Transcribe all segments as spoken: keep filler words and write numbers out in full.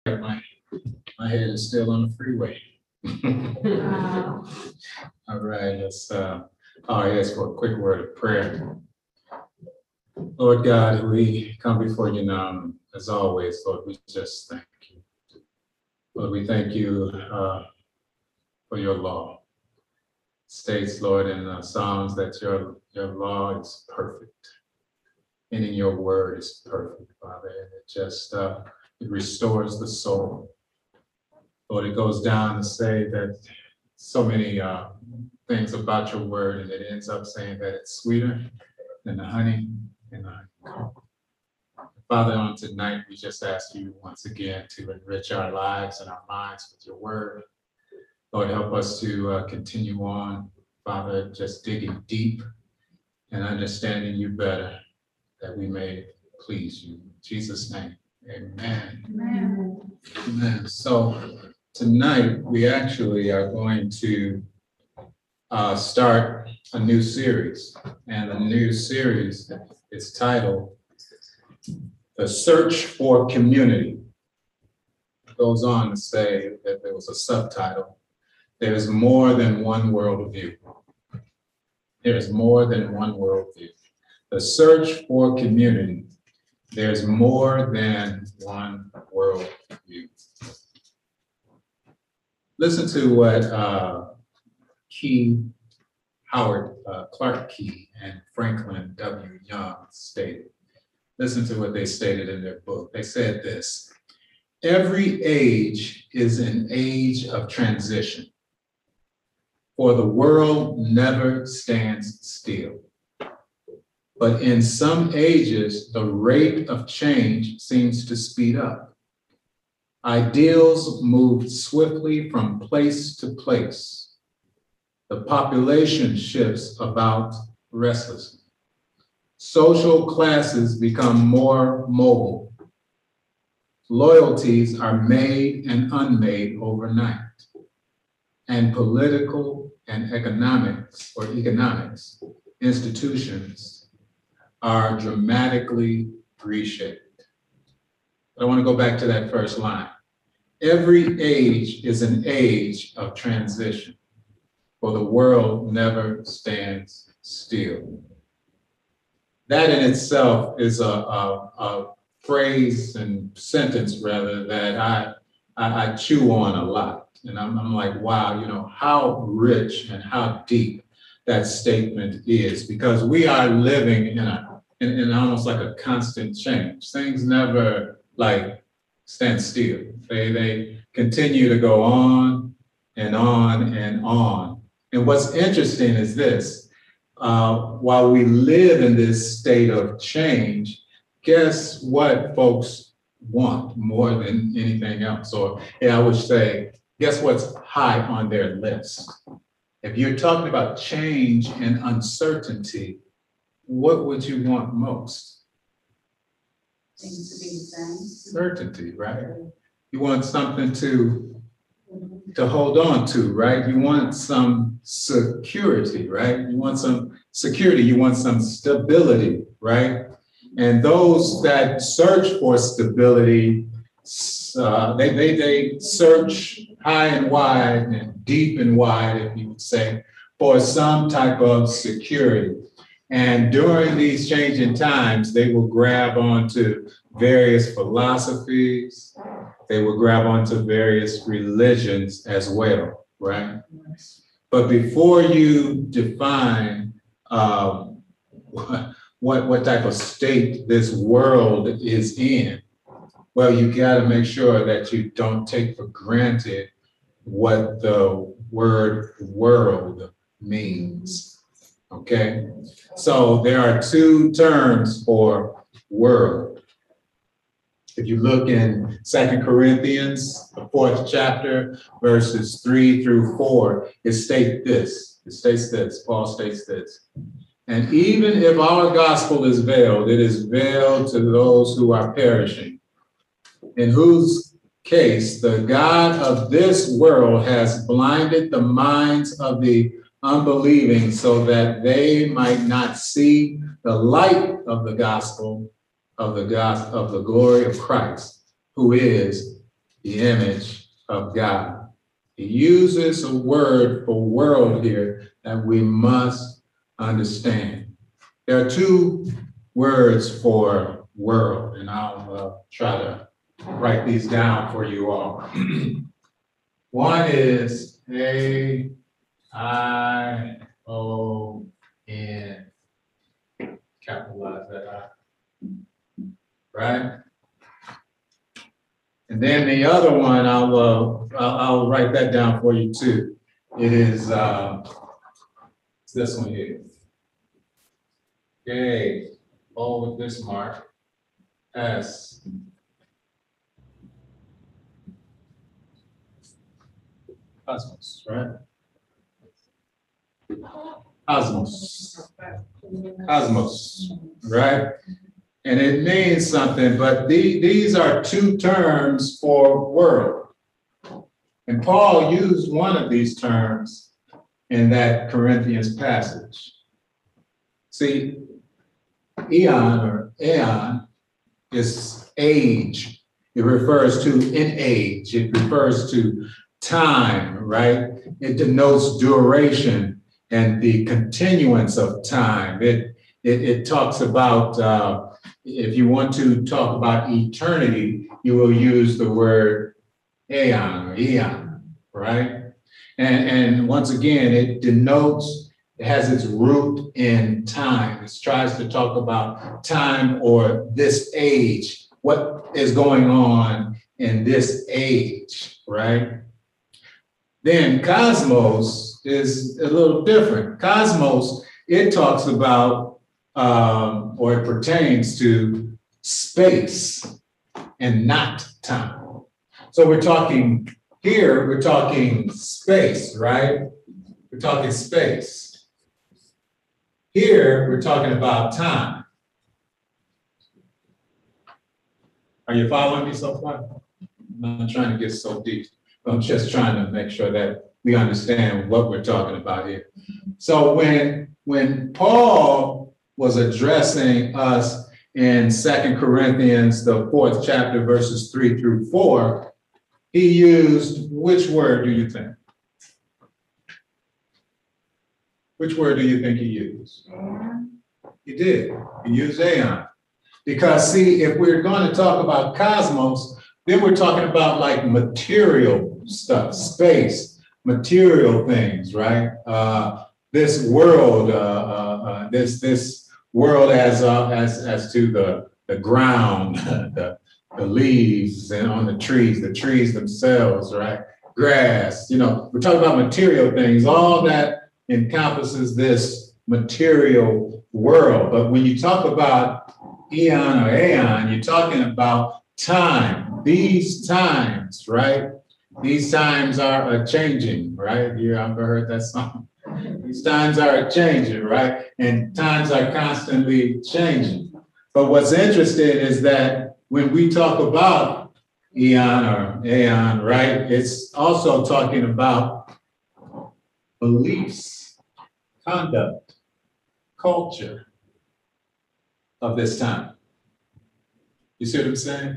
My, my head is still on the freeway. Wow. All right, let's, uh, I'll ask for a quick word of prayer. Lord God, we come before you now, as always, Lord, we just thank you. Lord, we thank you uh, for your law. It states, Lord, in the Psalms that your, your law is perfect. Meaning your word is perfect, Father, and it just, uh, it restores the soul. Lord, it goes down to say that so many uh, things about your word, and it ends up saying that it's sweeter than the honey and the honeycomb. Father, on tonight, we just ask you once again to enrich our lives and our minds with your word. Lord, help us to uh, continue on, Father, just digging deep and understanding you better, that we may please you. In Jesus' name, amen. Amen. Amen. So tonight, we actually are going to uh, start a new series. And the new series is titled The Search for Community. It goes on to say that there was a subtitle. There's more than one worldview. There's more than one worldview. The search for community. There's more than one worldview. Listen to what uh, Key, Howard uh, Clark Key and Franklin W. Young stated. Listen to what they stated in their book. They said this: every age is an age of transition, for the world never stands still. But in some ages, the rate of change seems to speed up. Ideals move swiftly from place to place. The population shifts about restlessly. Social classes become more mobile. Loyalties are made and unmade overnight. And political and economics or economics institutions are dramatically reshaped. I want to go back to that first line. Every age is an age of transition, for the world never stands still. That in itself is a, a, a phrase and sentence, rather, that I, I, I chew on a lot. And I'm, I'm like, wow, you know, how rich and how deep that statement is, because we are living in a in, in almost like a constant change. Things never like stand still. They they continue to go on and on and on. And what's interesting is this: uh, while we live in this state of change, guess what folks want more than anything else? Or yeah, I would say, guess what's high on their list? If you're talking about change and uncertainty, what would you want most? Things to be the same. Certainty, right? You want something to, to hold on to, right? You want some security, right? You want some security, you want some stability, right? And those that search for stability, uh, they, they, they search high and wide and deep and wide, if you would say, for some type of security. And during these changing times, they will grab onto various philosophies. They will grab onto various religions as well, right? But before you define um, what, what type of state this world is in, well, you got to make sure that you don't take for granted what the word world means, okay? So there are two terms for world. If you look in Second Corinthians, the fourth chapter, verses three through four, it states this, it states this, Paul states this. And even if our gospel is veiled, it is veiled to those who are perishing, in whose case the God of this world has blinded the minds of the unbelieving, so that they might not see the light of the gospel of the gospel of the glory of Christ, who is the image of God. He uses a word for world here that we must understand. There are two words for world, and I'll uh, try to write these down for you all. One is A I O N, capitalize that I, right? And then the other one, I'll, uh, I'll, I'll write that down for you too. It is, uh, it's this one here. Okay, O with this mark, S. Cosmos, right? Cosmos. Cosmos, right? And it means something, but the, these are two terms for world. And Paul used one of these terms in that Corinthians passage. See, eon or aeon is age. It refers to an age. It refers to time, right? It denotes duration and the continuance of time. It, it, it talks about, uh, if you want to talk about eternity, you will use the word aeon or eon, right? And, and once again, it denotes, it has its root in time. It tries to talk about time or this age, what is going on in this age, right? Then cosmos is a little different. Cosmos, it talks about, um, or it pertains to space and not time. So we're talking here, we're talking space, right? We're talking space. Here, we're talking about time. Are you following me so far? I'm not trying to get so deep. I'm just trying to make sure that we understand what we're talking about here. So when, when Paul was addressing us in Second Corinthians, the fourth chapter, verses three through four, he used which word do you think? Which word do you think he used? He did. He used aeon. Because see, if we're going to talk about cosmos, then we're talking about like material stuff, space, material things, right? Uh, this world, uh, uh, uh, this this world as uh, as as to the the ground, the the leaves and on the trees, the trees themselves, right? Grass, you know, we're talking about material things. All that encompasses this material world. But when you talk about eon or aeon, you're talking about time. These times, right? These times are a changing, right? You ever heard that song? These times are a changing, right? And times are constantly changing. But what's interesting is that when we talk about eon or aeon, right? It's also talking about beliefs, conduct, culture of this time. You see what I'm saying?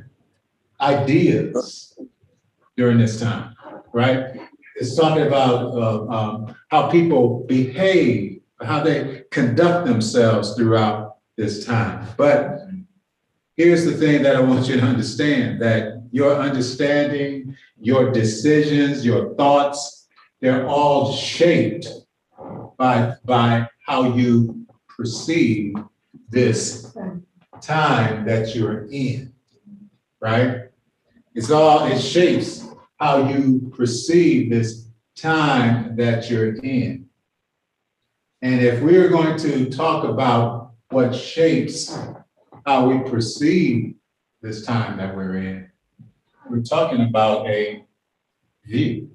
Ideas during this time, right? It's talking about uh, um, how people behave, how they conduct themselves throughout this time. But here's the thing that I want you to understand, that your understanding, your decisions, your thoughts, they're all shaped by, by how you perceive this time that you're in, right? It's all, it shapes how you perceive this time that you're in. And if we're going to talk about what shapes how we perceive this time that we're in, we're talking about a view,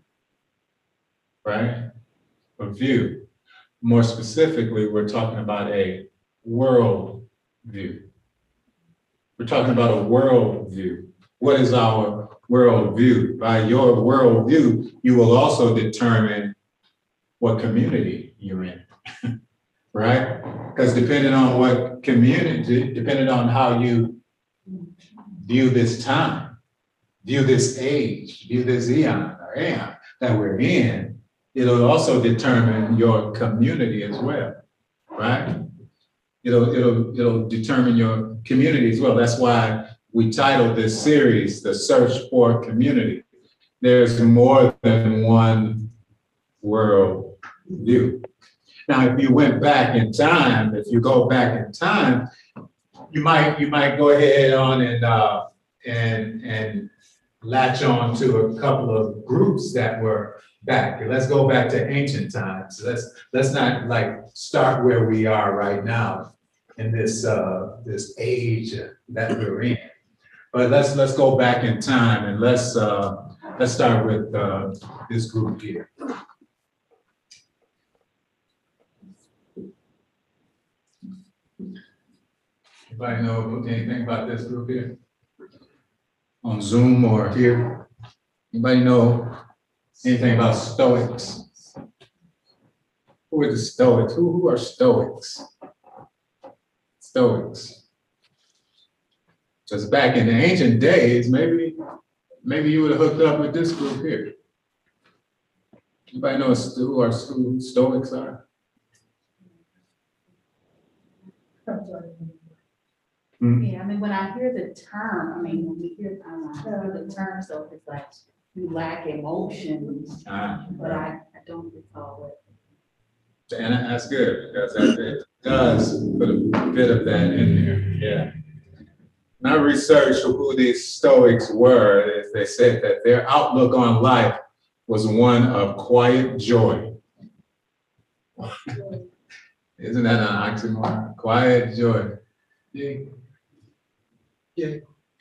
right? A view. More specifically, we're talking about a world view. We're talking about a world view. What is our world view? By your world view, you will also determine what community you're in, right? Because depending on what community, depending on how you view this time, view this age, view this eon or aeon that we're in, it'll also determine your community as well, right? It'll, it'll, it'll determine your community as well. That's why we titled this series, The Search for Community. There's more than one world view. Now, if you went back in time, if you go back in time, you might, you might go ahead on and, uh, and, and latch on to a couple of groups that were back. Let's go back to ancient times. Let's, let's not like start where we are right now in this, uh, this age that we're in. But let's, let's go back in time and let's, uh, let's start with uh, this group here. Anybody know anything about this group here? On Zoom or here? Anybody know anything about Stoics? Who are the Stoics? Who, who are Stoics? Stoics. Because back in the ancient days, maybe, maybe you would have hooked up with this group here. Anybody know who our who Stoics are? Hmm? Yeah, I mean, when I hear the term, I mean, when we hear, I don't know, I hear the term, so it's like you lack emotions, Ah, but I, I don't recall it. and that's good because that it does put a bit of that in there. Yeah. When I researched who these Stoics were, they said that their outlook on life was one of quiet joy. Isn't that an oxymoron? Quiet joy. Yeah. Yeah.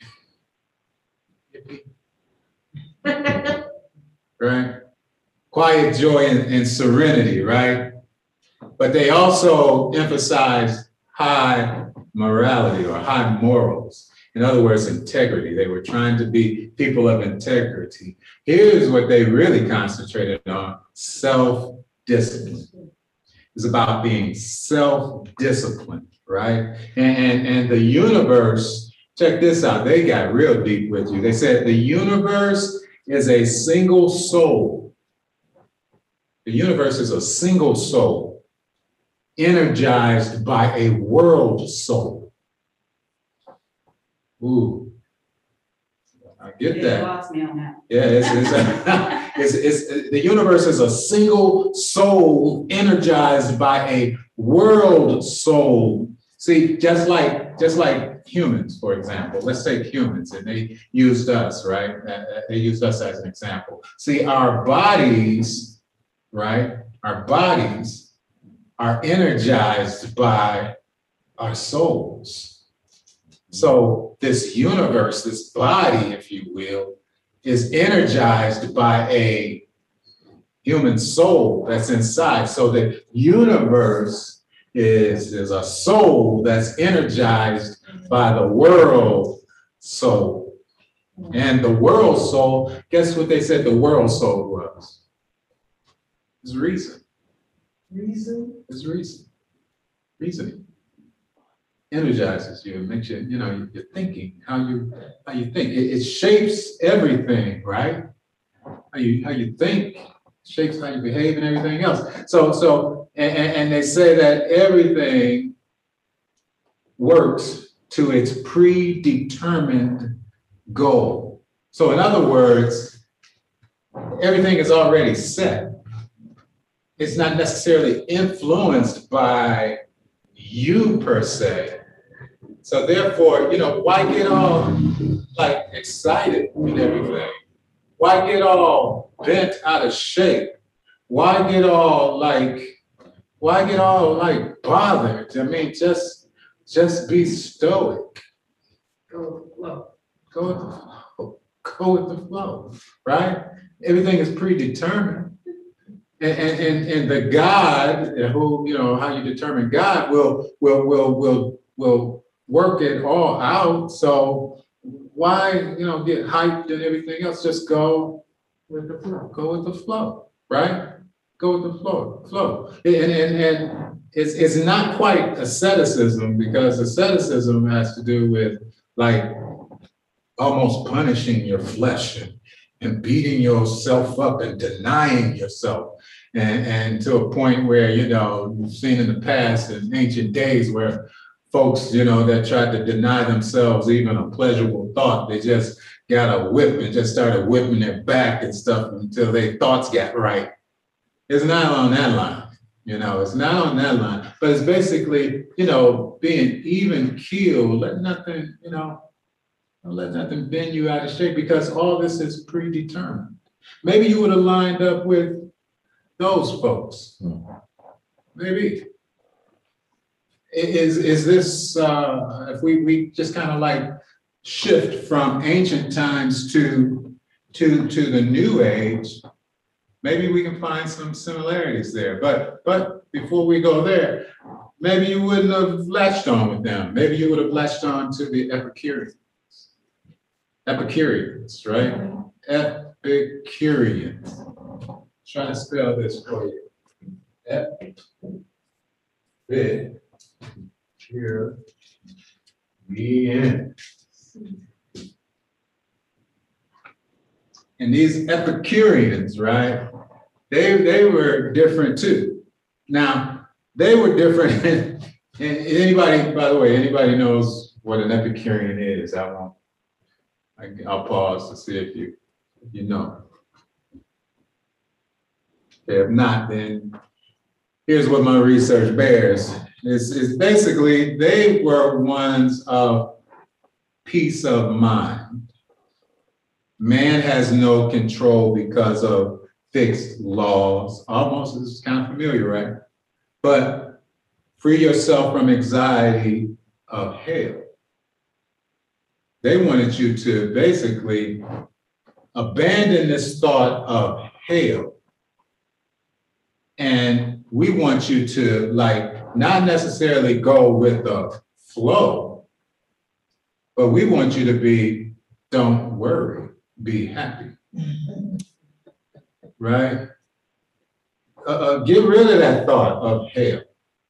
Right? Quiet joy and, and serenity, right? But they also emphasized high morality or high morals. In other words, integrity. They were trying to be people of integrity. Here's what they really concentrated on: self-discipline. It's about being self-disciplined, right? And, and, and the universe, check this out, they got real deep with you. They said the universe is a single soul. The universe is a single soul energized by a world soul. Ooh, I get You that. lost me on that. Yeah, it's, it's, a, it's, it's the universe is a single soul energized by a world soul. See, just like just like humans, for example, let's take humans, and they used us, right? They used us as an example. See, our bodies, right? Our bodies are energized by our souls. So this universe, this body, if you will, is energized by a human soul that's inside. So the universe is, is a soul that's energized by the world soul. And the world soul, guess what they said the world soul was? It's reason. Reason? It's reason. Reasoning. Energizes you, makes you, you know, you're thinking, how you how you think. It, it shapes everything, right? How you how you think shapes how you behave and everything else. So so and, and they say that everything works to its predetermined goal. So in other words, everything is already set. It's not necessarily influenced by you per se. So therefore, you know, why get all like excited and everything? Why get all bent out of shape? Why get all like, why get all like bothered? I mean, just, just be stoic. Go with the flow. Go with the flow. Go with the flow, right? Everything is predetermined. And, and, and, and the God who, you know, how you determine God will, will, will, will, will work it all out. So why, you know, get hyped and everything else? Just go with the flow. Go with the flow, right? Go with the flow, flow. And, and, and it's, it's not quite asceticism, because asceticism has to do with like almost punishing your flesh and, and beating yourself up and denying yourself. And, and to a point where, you know, you've seen in the past in ancient days where folks, you know, that tried to deny themselves even a pleasurable thought, they just got a whip and just started whipping their back and stuff until their thoughts got right. It's not on that line, you know, it's not on that line, but it's basically, you know, being even keeled, let nothing, you know, don't let nothing bend you out of shape, because all this is predetermined. Maybe you would have lined up with those folks. Maybe. Is, is this, uh, if we, we just kind of like shift from ancient times to, to, to the new age, maybe we can find some similarities there. But, but before we go there, maybe you wouldn't have latched on with them. Maybe you would have latched on to the Epicureans. Epicureans, right? Epicureans. Try to spell this for you. Epicurean. And these Epicureans, right? They they were different too. Now, they were different. And anybody, by the way, anybody knows what an Epicurean is? I won't. I'll pause to see if you if you know. If not, then here's what my research bears. It's, it's basically, they were ones of peace of mind. Man has no control because of fixed laws. Almost, this is kind of familiar, right? But free yourself from anxiety of hell. They wanted you to basically abandon this thought of hell. And we want you to, like, not necessarily go with the flow, but we want you to be, don't worry, be happy. Right? Uh, uh, get rid of that thought of hell.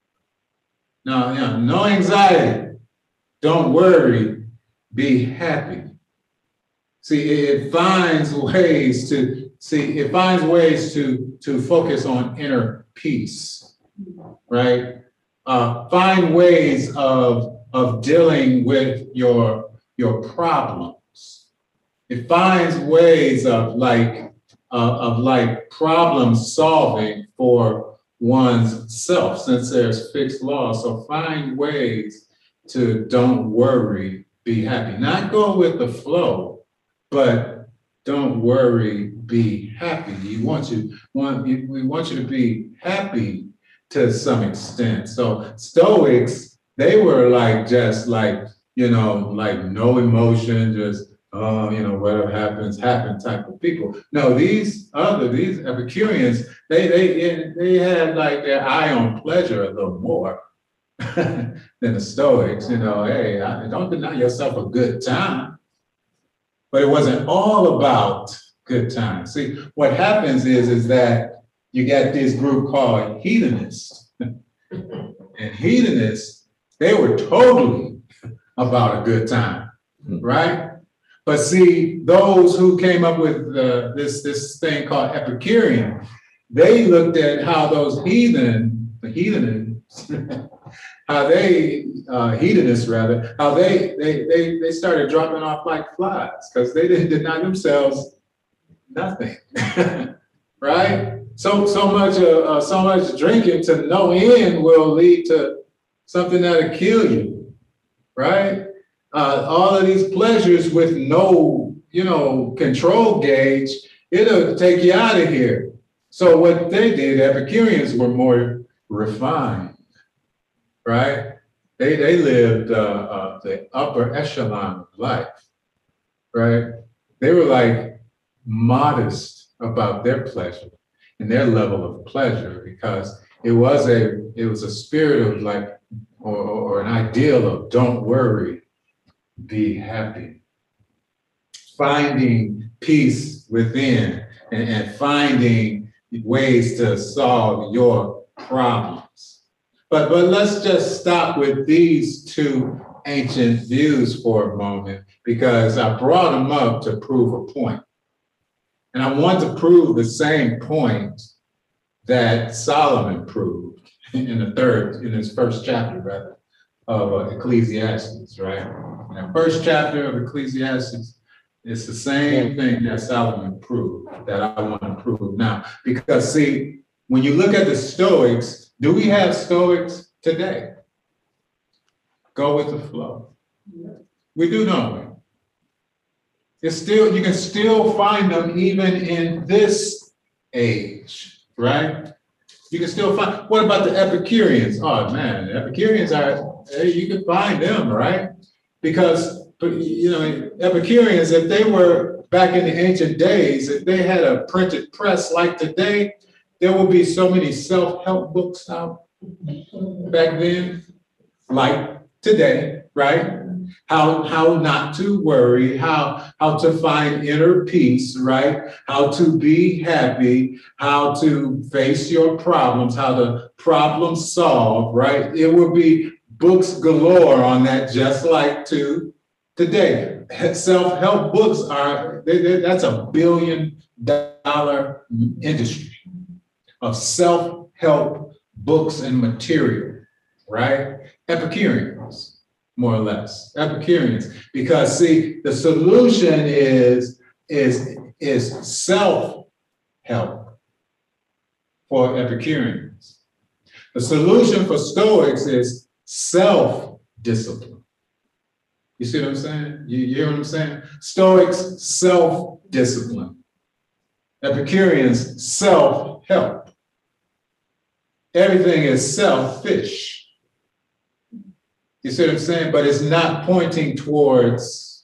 No, you know, no anxiety, don't worry, be happy. See, it finds ways to, see, it finds ways to, to focus on inner peace, right? Uh, find ways of, of dealing with your, your problems. It finds ways of like, uh, of like problem solving for one's self, since there's fixed laws. So find ways to don't worry, be happy. Not go with the flow, but don't worry, be happy. You want you want we want you to be happy to some extent. So Stoics, they were like just like, you know, like no emotion, just oh, you know, whatever happens, happen type of people. No, these other these Epicureans, they they they had like their eye on pleasure a little more than the Stoics. You know, hey, don't deny yourself a good time. But it wasn't all about good times. See, what happens is, is that you got this group called hedonists. And hedonists, they were totally about a good time, right? But see, those who came up with uh, this, this thing called Epicurean, they looked at how those heathen, the heathenists, how they, uh, hedonists rather, how they, they, they, they started dropping off like flies because they didn't deny themselves nothing, right? So, so much, uh, uh, so much drinking to no end will lead to something that'll kill you, right? Uh, all of these pleasures with no, you know, control gauge, it'll take you out of here. So what they did, Epicureans were more refined, right? They, they lived uh, uh, the upper echelon of life, right? They were like modest about their pleasure and their level of pleasure, because it was a, it was a spirit of like, or, or an ideal of don't worry, be happy. Finding peace within and, and finding ways to solve your problems. But, but let's just stop with these two ancient views for a moment, because I brought him up to prove a point. And I want to prove the same point that Solomon proved in the third, in his first chapter, rather, of uh, Ecclesiastes, right? In the first chapter of Ecclesiastes, it's the same thing that Solomon proved that I want to prove now. Because see, when you look at the Stoics, do we have Stoics today? Go with the flow. We do, don't we? It's still, you can still find them even in this age, right? You can still find, what about the Epicureans? Oh man, the Epicureans are, hey, you can find them, right? Because, you know, Epicureans, if they were back in the ancient days, if they had a printed press like today, there would be so many self-help books out back then, like today, right? How, how not to worry, how, how to find inner peace, right? How to be happy, how to face your problems, how to problem solve, right? It will be books galore on that, just like to today. Self-help books are, they, they, that's a billion dollar industry of self-help books and material, right? Epicureans. More or less, Epicureans, because see, the solution is is is self-help for Epicureans. The solution for Stoics is self-discipline. You see what I'm saying? You, you hear what I'm saying? Stoics, self-discipline. Epicureans, self-help. Everything is selfish. You see what I'm saying? But it's not pointing towards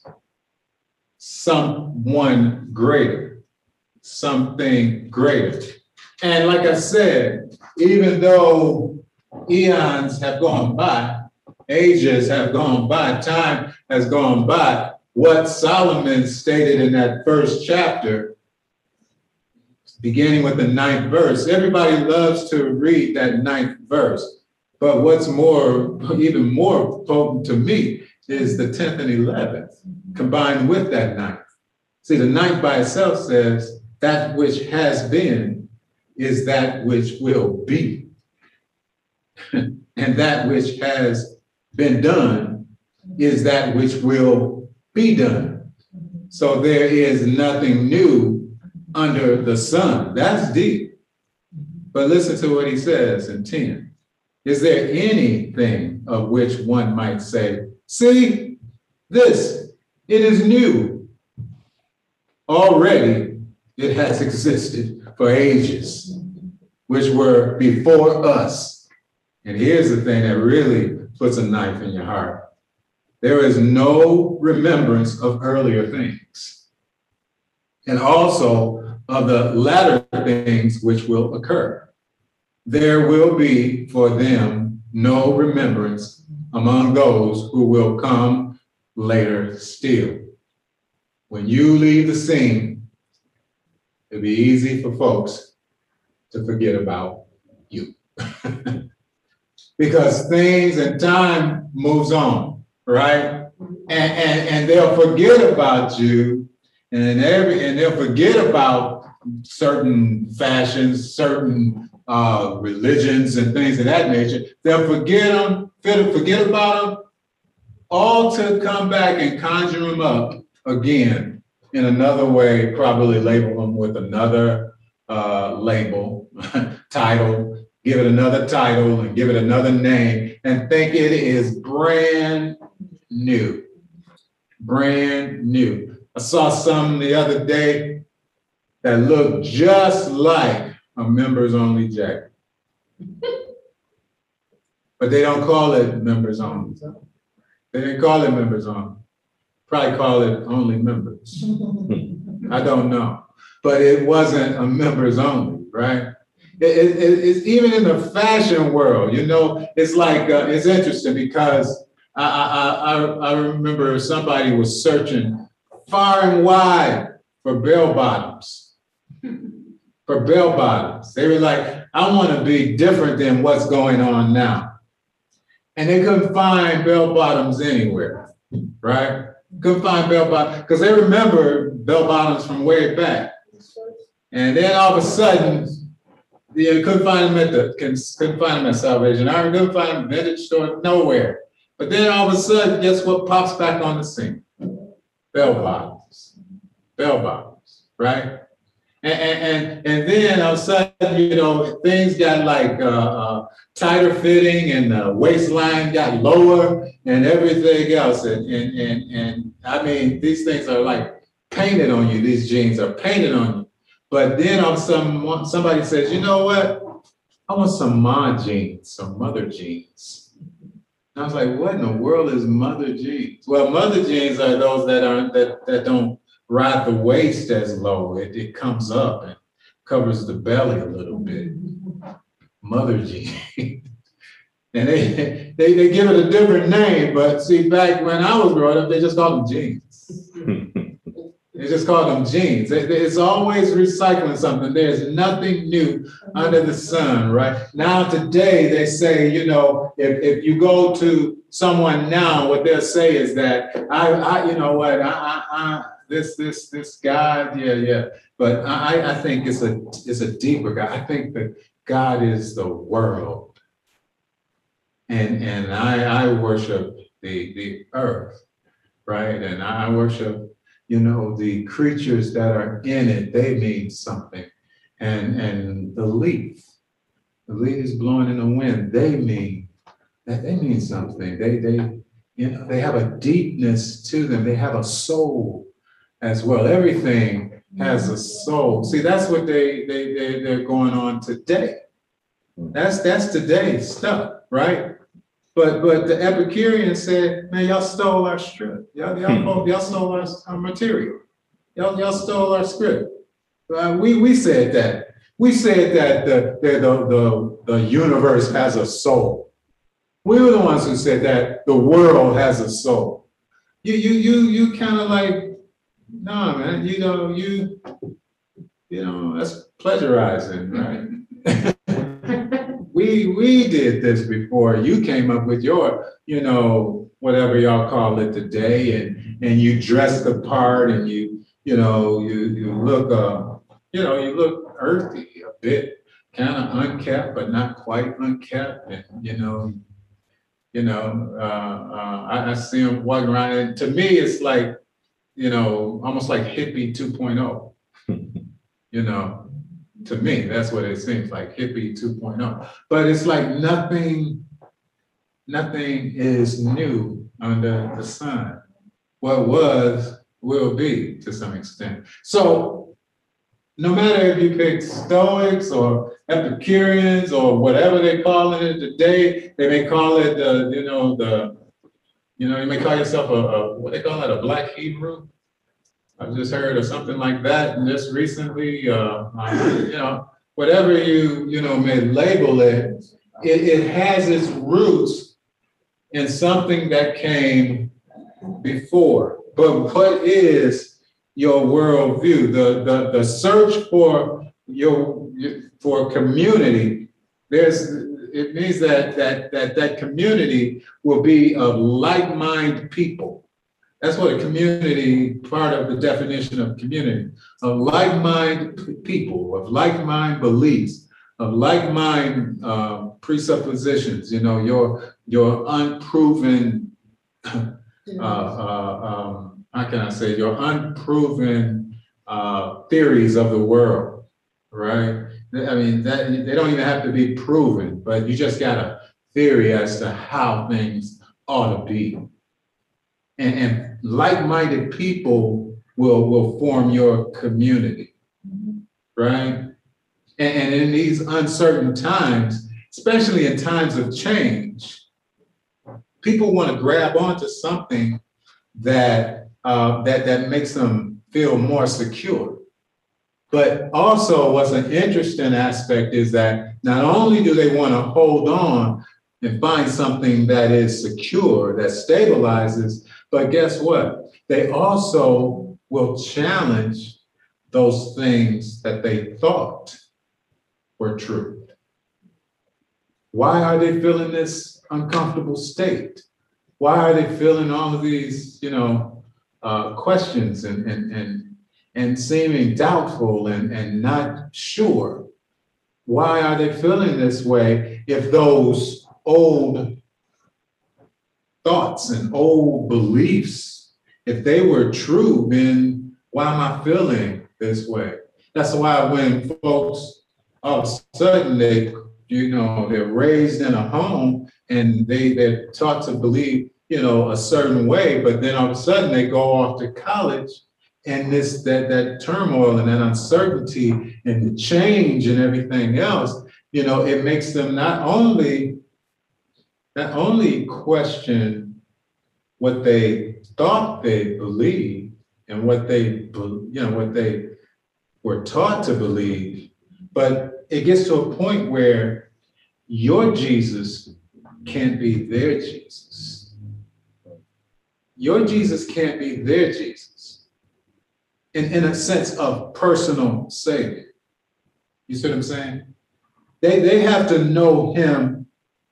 someone greater, something greater. And like I said, even though eons have gone by, ages have gone by, time has gone by, what Solomon stated in that first chapter, beginning with the ninth verse, everybody loves to read that ninth verse. But what's more, even more potent to me is the tenth and eleventh combined with that ninth. See, the ninth by itself says that which has been is that which will be. And that which has been done is that which will be done. So there is nothing new under the sun. That's deep. But listen to what he says in ten. Is there anything of which one might say, see, this, it is new. Already it has existed for ages, which were before us. And here's the thing that really puts a knife in your heart. There is no remembrance of earlier things, and also of the latter things which will occur. There will be for them no remembrance among those who will come later still. When you leave the scene, it'll be easy for folks to forget about you. Because things and time moves on, right? And, and, and they'll forget about you, and every and they'll forget about certain fashions, certain Uh, religions and things of that nature. They'll forget them, forget about them, all to come back and conjure them up again in another way, probably label them with another uh, label, title, give it another title and give it another name and think it is brand new, brand new. I saw some the other day that looked just like a members only jacket. But they don't call it members only. They didn't call it members only. Probably call it only members. I don't know. But it wasn't a members only, right? It, it, it's even in the fashion world, you know, it's like, uh, it's interesting because I, I, I, I remember somebody was searching far and wide for bell bottoms. For bell bottoms. They were like, I want to be different than what's going on now. And they couldn't find bell bottoms anywhere, right? couldn't find bell bottoms, because they remember bell bottoms from way back. And then all of a sudden, you couldn't find them at the, couldn't find them at Salvation Army, couldn't find them at vintage store, nowhere. But then all of a sudden, guess what pops back on the scene? Bell bottoms, bell bottoms, right? And, and, and then all of a sudden, you know, things got like uh, uh, tighter fitting, and the waistline got lower and everything else. And, and, and, and I mean, these things are like painted on you. These jeans are painted on you. But then all of a sudden, somebody says, you know what? I want some ma jeans, some mother jeans. And I was like, what in the world is mother jeans? Well, mother jeans are those that aren't, that, that don't ride the waist as low. It, it comes up and covers the belly a little bit. Mother jeans. And they, they, they give it a different name, but see, back when I was growing up, they just called them jeans. They just called them jeans. It's always recycling something. There's nothing new under the sun, right? Now today, they say, you know, if, if you go to someone now, what they'll say is that, I, I you know what, I, I, I this, this, this God, yeah, yeah. But I, I think it's a, it's a deeper God. I think that God is the world. And, and I, I worship the, the earth, right? And I worship, you know, the creatures that are in it, they mean something. And, and the leaf, the leaves blowing in the wind, they mean, that they mean something. They, they, you know, they have a deepness to them. They have a soul as well. Everything has a soul. See, that's what they, they, they, they're going on today. That's, that's today's stuff, right? But but the Epicureans said, man, y'all stole our strip. Y'all, y'all, y'all stole our, our material. Y'all, y'all stole our script. Uh, we, we said that. We said that the, the, the, the, the universe has a soul. We were the ones who said that the world has a soul. You you you you kind of like, nah, man, you know, you, you know, that's pleasurizing, right? We we did this before you came up with your, you know, whatever y'all call it today, and and you dress the part, and you you know you you look uh you know you look earthy a bit, kind of unkept but not quite unkept, and you know you know uh, uh, I, I see them walking around, and to me it's like, you know, almost like hippie two point oh, you know. To me, that's what it seems like, hippie two point oh. But it's like nothing, nothing is new under the sun. What was will be to some extent. So no matter if you pick Stoics or Epicureans or whatever they call it today, they may call it the, you know, the, you know, you may call yourself a, a what they call it, a Black Hebrew. I've just heard of something like that, and just recently, uh, uh, you know, whatever you, you know, may label it, it, it has its roots in something that came before. But what is your worldview? The, the, the search for your, for community, there's, it means that, that, that, that community will be of like-minded people. That's what a community, part of the definition of community, of like-minded people, of like-minded beliefs, of like-minded uh, presuppositions, you know, your, your unproven, uh, uh, um, how can I say, your unproven uh, theories of the world, right? I mean, that, they don't even have to be proven, but you just got a theory as to how things ought to be. And, and like-minded people will, will form your community, right? And, and in these uncertain times, especially in times of change, people want to grab onto something that, uh, that, that makes them feel more secure. But also what's an interesting aspect is that not only do they want to hold on and find something that is secure, that stabilizes, but guess what? They also will challenge those things that they thought were true. Why are they feeling this uncomfortable state? Why are they feeling all of these, you know, uh, questions and, and, and, and seeming doubtful and, and not sure. Why are they feeling this way if those old thoughts and old beliefs, if they were true, then why am I feeling this way? That's why when folks all of a sudden they, you know, they're raised in a home and they, they're taught to believe, you know, a certain way, but then all of a sudden they go off to college and this, that, that turmoil and that uncertainty and the change and everything else, you know, it makes them not only, not only question what they thought they believed and what they, you know, what they were taught to believe, but it gets to a point where your Jesus can't be their Jesus. Your Jesus can't be their Jesus in, in a sense of personal savior. You see what I'm saying? They, they have to know him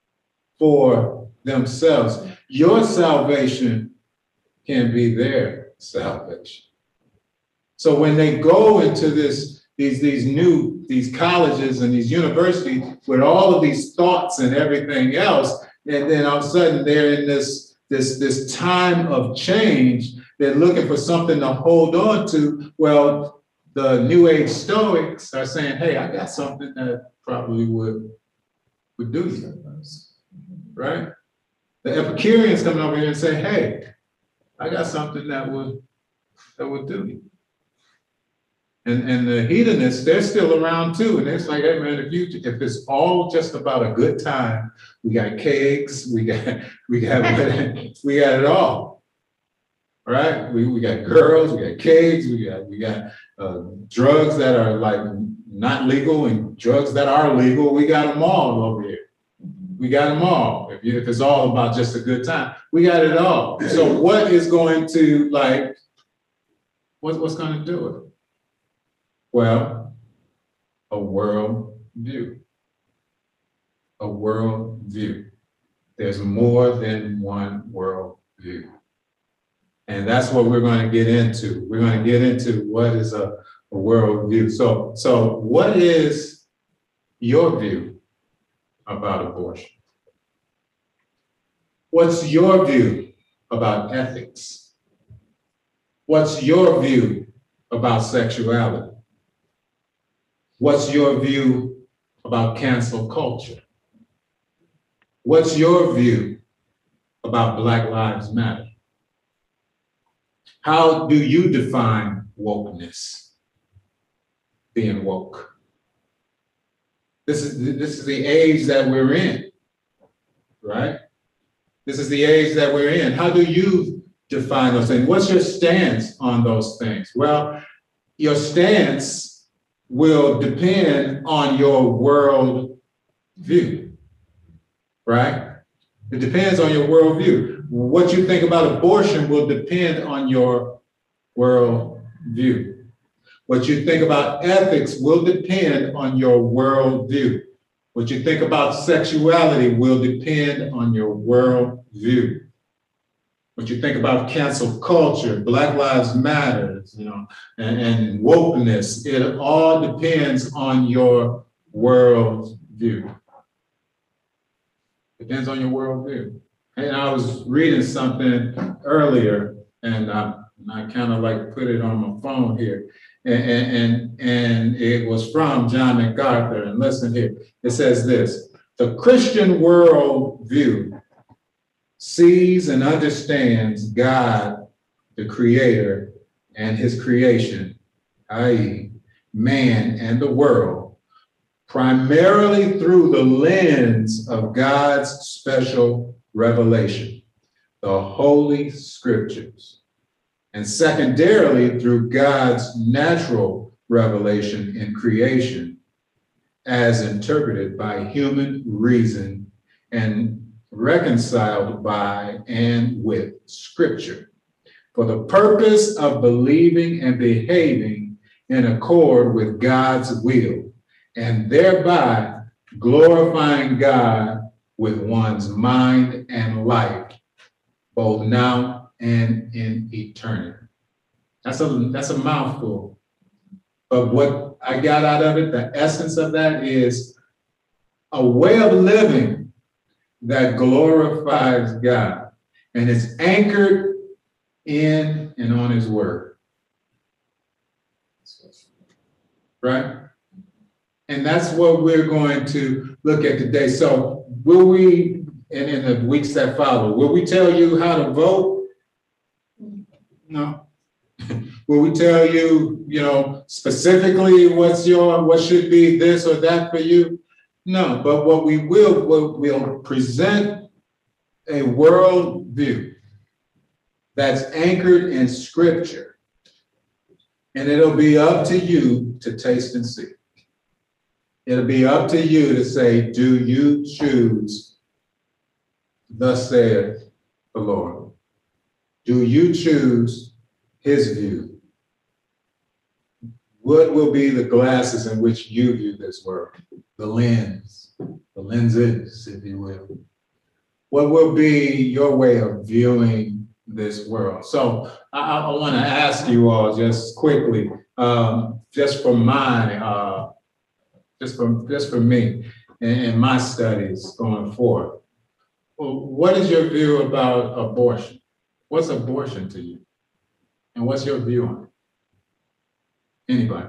for themselves. Your salvation can be their salvation. So when they go into this, these, these new, these colleges and these universities with all of these thoughts and everything else, and then all of a sudden they're in this, this, this time of change, they're looking for something to hold on to. Well, the New Age Stoics are saying, hey, I got something that probably would, would do you, right? The Epicureans coming over here and say, hey, I got something that would, that would do you. And, and the hedonists, they're still around too. And it's like, hey man, if you if it's all just about a good time, we got cakes, we got we got we got it all. Right? We we got girls, we got cakes, we got we got uh, drugs that are like not legal and drugs that are legal. We got them all over here. We got them all. If, you, if it's all about just a good time, we got it all. So what is going to like? What, what's going to do it? Well, a world view. A world view. There's more than one world view. And that's what we're going to get into. We're going to get into what is a, a world view. So, so what is your view about abortion? What's your view about ethics? What's your view about sexuality? What's your view about cancel culture? What's your view about Black Lives Matter? How do you define wokeness? Being woke. This is, this is the age that we're in, right? This is the age that we're in. How do you define those things? What's your stance on those things? Well, your stance will depend on your world view, right? It depends on your world view. What you think about abortion will depend on your world view. What you think about ethics will depend on your world view. What you think about sexuality will depend on your world view. What you think about cancel culture, Black Lives Matter, you know, and, and wokeness, it all depends on your world view. Depends on your world view. And I was reading something earlier, and I, I kind of like put it on my phone here, and, and, and it was from John MacArthur. And listen here, it says this: the Christian world view sees and understands God, the creator, and his creation, that is man and the world, primarily through the lens of God's special revelation, the Holy Scriptures, and secondarily through God's natural revelation in creation, as interpreted by human reason and reconciled by and with Scripture, for the purpose of believing and behaving in accord with God's will, and thereby glorifying God with one's mind and life, both now and in eternity. That's a, that's a mouthful. But what I got out of it, the essence of that is a way of living that glorifies God. And it's anchored in and on his word. Right? And that's what we're going to look at today. So will we, and in the weeks that follow, will we tell you how to vote? No. Will we tell you, you know, specifically what's your, what should be this or that for you? No, but what we will, we'll, we'll present a world view that's anchored in scripture. And it'll be up to you to taste and see. It'll be up to you to say, do you choose, thus saith the Lord? Do you choose his view? What will be the glasses in which you view this world? The lens, the lenses, if you will. What will be your way of viewing this world? So I, I want to ask you all just quickly, um, just for my, uh, just for just for me and, and my studies going forward. Well, what is your view about abortion? What's abortion to you? And what's your view on it? Anybody?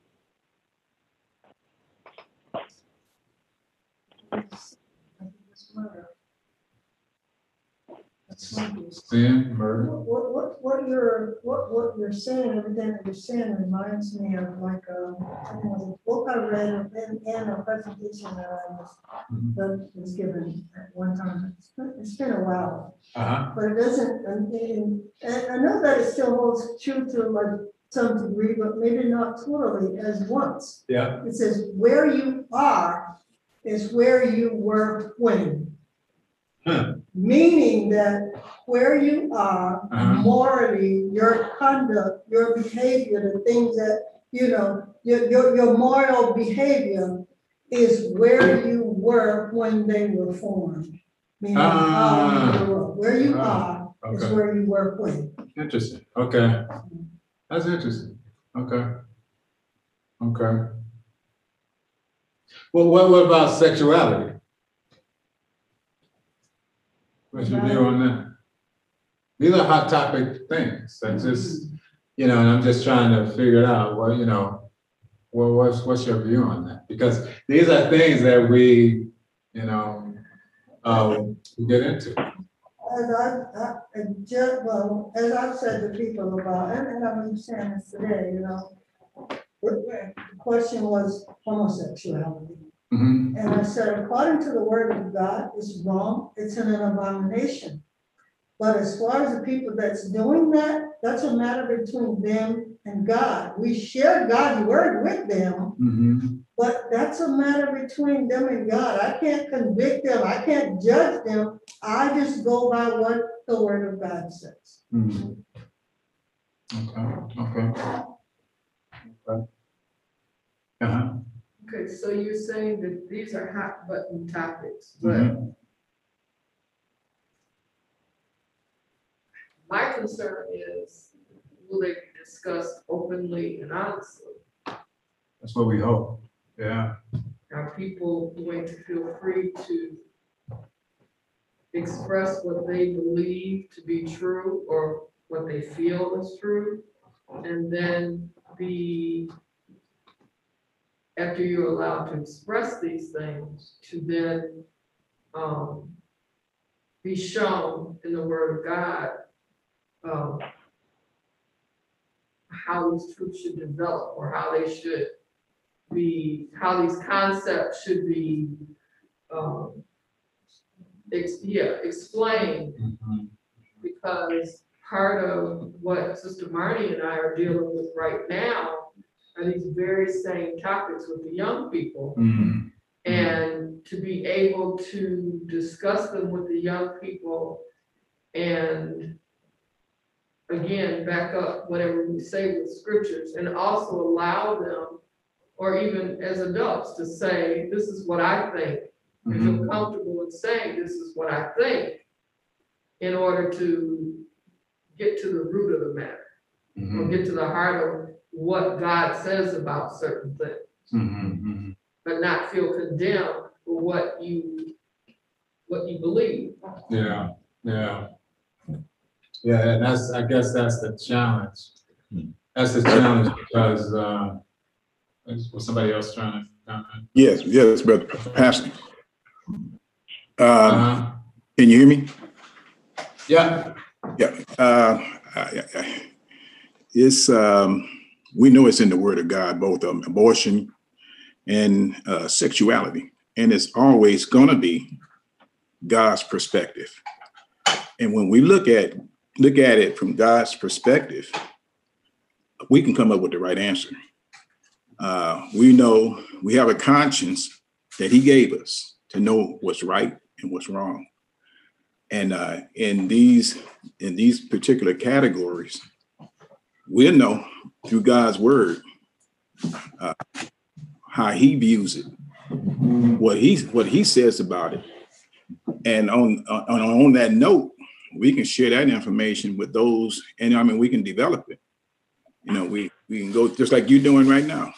Sin, murder. What, what, what you're, what, what you're saying, everything that you're saying reminds me of like, um, a book I read and, and a presentation that I was, Mhm. that was given at one time. It's been, it's been a while, Uh-huh. but it doesn't, and, and and I know that it still holds true to like some degree, but maybe not totally as once. Yeah. It says, where you are is where you were when. Huh. Meaning that where you are Uh-huh. morally, your conduct, your behavior, the things that, you know, your, your, your moral behavior is where you were when they were formed. Meaning Ah. how you grew up. Where you Ah, are is okay. where you were when. Interesting. Okay. That's interesting. Okay. Okay. Well, what, what about sexuality? What's your view on that? These are hot topic things. That's just, you know, and I'm just trying to figure it out. Well, you know, well, what's what's your view on that? Because these are things that we, you know, uh, we get into. As I, I, and just, well, as I've said to people about, and, and I'm saying this today, you know, the question was homosexuality. Mhm. And I said, according to the word of God, it's wrong, it's an abomination. But as far as the people that's doing that, that's a matter between them and God. We share God's word with them, Mhm. but that's a matter between them and God. I can't convict them, I can't judge them. I just go by what the word of God says. Mhm. Okay. Okay. Okay. Uh-huh. Okay, so you're saying that these are hot button topics, but Mhm. my concern is, will they be discussed openly and honestly? That's what we hope. Yeah. Are people going to feel free to express what they believe to be true or what they feel is true? And then be, after you're allowed to express these things, to then um, be shown in the word of God um, how these truths should develop, or how they should be, how these concepts should be, um, ex- yeah, explained. Mhm. Because part of what Sister Marnie and I are dealing with right now are these very same topics with the young people. Mhm. And to be able to discuss them with the young people and again, back up whatever we say with scriptures and also allow them, or even as adults, to say, this is what I think. And Mhm. feel comfortable in saying, this is what I think, in order to get to the root of the matter. Mhm. get to the heart of what God says about certain things, Mhm, mhm. but not feel condemned for what you, what you believe. Yeah, yeah. Yeah, and that's, I guess that's the challenge. That's the challenge because, uh, was somebody else trying to comment? Yes, yes, Brother Pastor. Um, Uh-huh. can you hear me? Yeah. Yeah. Uh, I, I, it's um, we know it's in the Word of God, both um, abortion and uh, sexuality, and it's always going to be God's perspective. And when we look at look at it from God's perspective, we can come up with the right answer. Uh, we know we have a conscience that He gave us to know what's right and what's wrong. And uh, in these in these particular categories, we'll know through God's word uh, how He views it, what He what He says about it. And on, on on that note, we can share that information with those, and I mean we can develop it. You know, we we can go just like you're doing right now.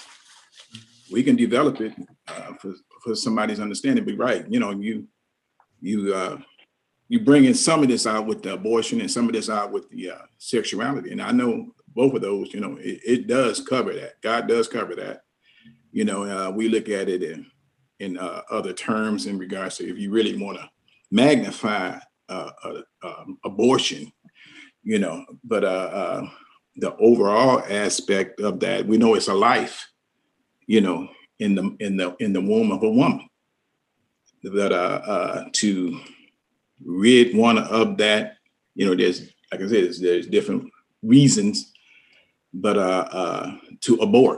We can develop it uh, for for somebody's understanding. But right, you know, you you uh, you bring in some of this out with the abortion and some of this out with the uh, sexuality, and I know both of those. You know, it, it does cover that. God does cover that. You know, uh, we look at it in in uh, other terms in regards to if you really want to magnify uh, uh, um, abortion, you know, but uh, uh, the overall aspect of that, we know it's a life, you know, in the in the in the womb of a woman. That uh, uh, to rid one of that, you know, there's like I said, there's, there's different reasons, but uh, uh, to abort,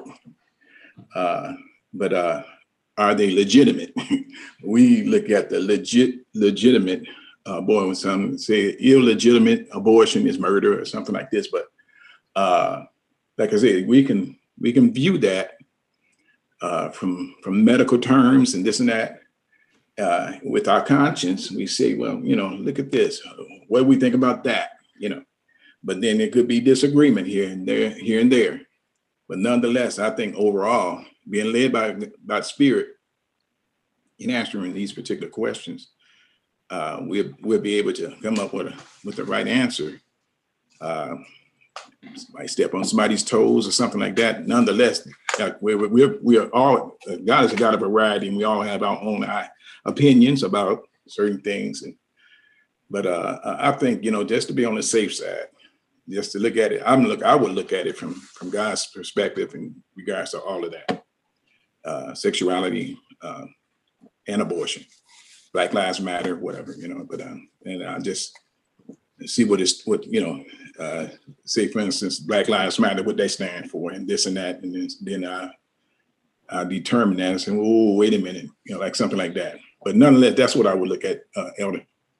uh, but uh, are they legitimate? We look at the legit legitimate. Uh, boy, when some say illegitimate abortion is murder or something like this, but uh, like I said, we can we can view that uh, from from medical terms and this and that. Uh, with our conscience, we say, well, you know, look at this. What do we think about that? You know, but then there could be disagreement here and there, here and there. But nonetheless, I think overall, being led by by Spirit in answering these particular questions, uh, we'll we'll be able to come up with a with the right answer. Uh, might step on somebody's toes or something like that. Nonetheless, uh, we're we're we are all uh, God is a God of variety, and we all have our own uh, opinions about certain things. And but uh, I think you know just to be on the safe side, just to look at it, I'm look I would look at it from from God's perspective in regards to all of that, uh, sexuality uh, and abortion. Black Lives Matter, whatever, you know, but um, and I just see what is what, you know, uh, say, for instance, Black Lives Matter, what they stand for and this and that. And then, then I, I determine that and say, oh, wait a minute, you know, like something like that. But nonetheless, that's what I would look at, uh, Elder.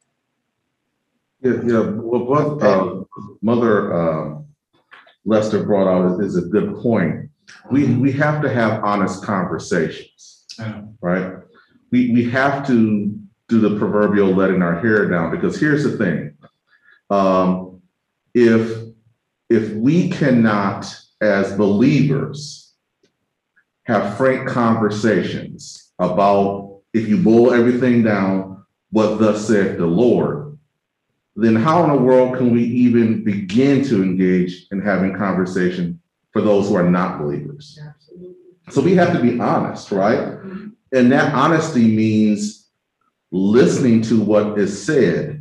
Yeah, yeah. Well, what uh, Mother uh, Lester brought out is, is a good point. We, we have to have honest conversations, Yeah. right? We, we have to do the proverbial letting our hair down, because here's the thing. Um, if, if we cannot, as believers, have frank conversations about, if you boil everything down, what thus saith the Lord, then how in the world can we even begin to engage in having conversation for those who are not believers? Absolutely. So we have to be honest, right? Mhm. And that honesty means listening to what is said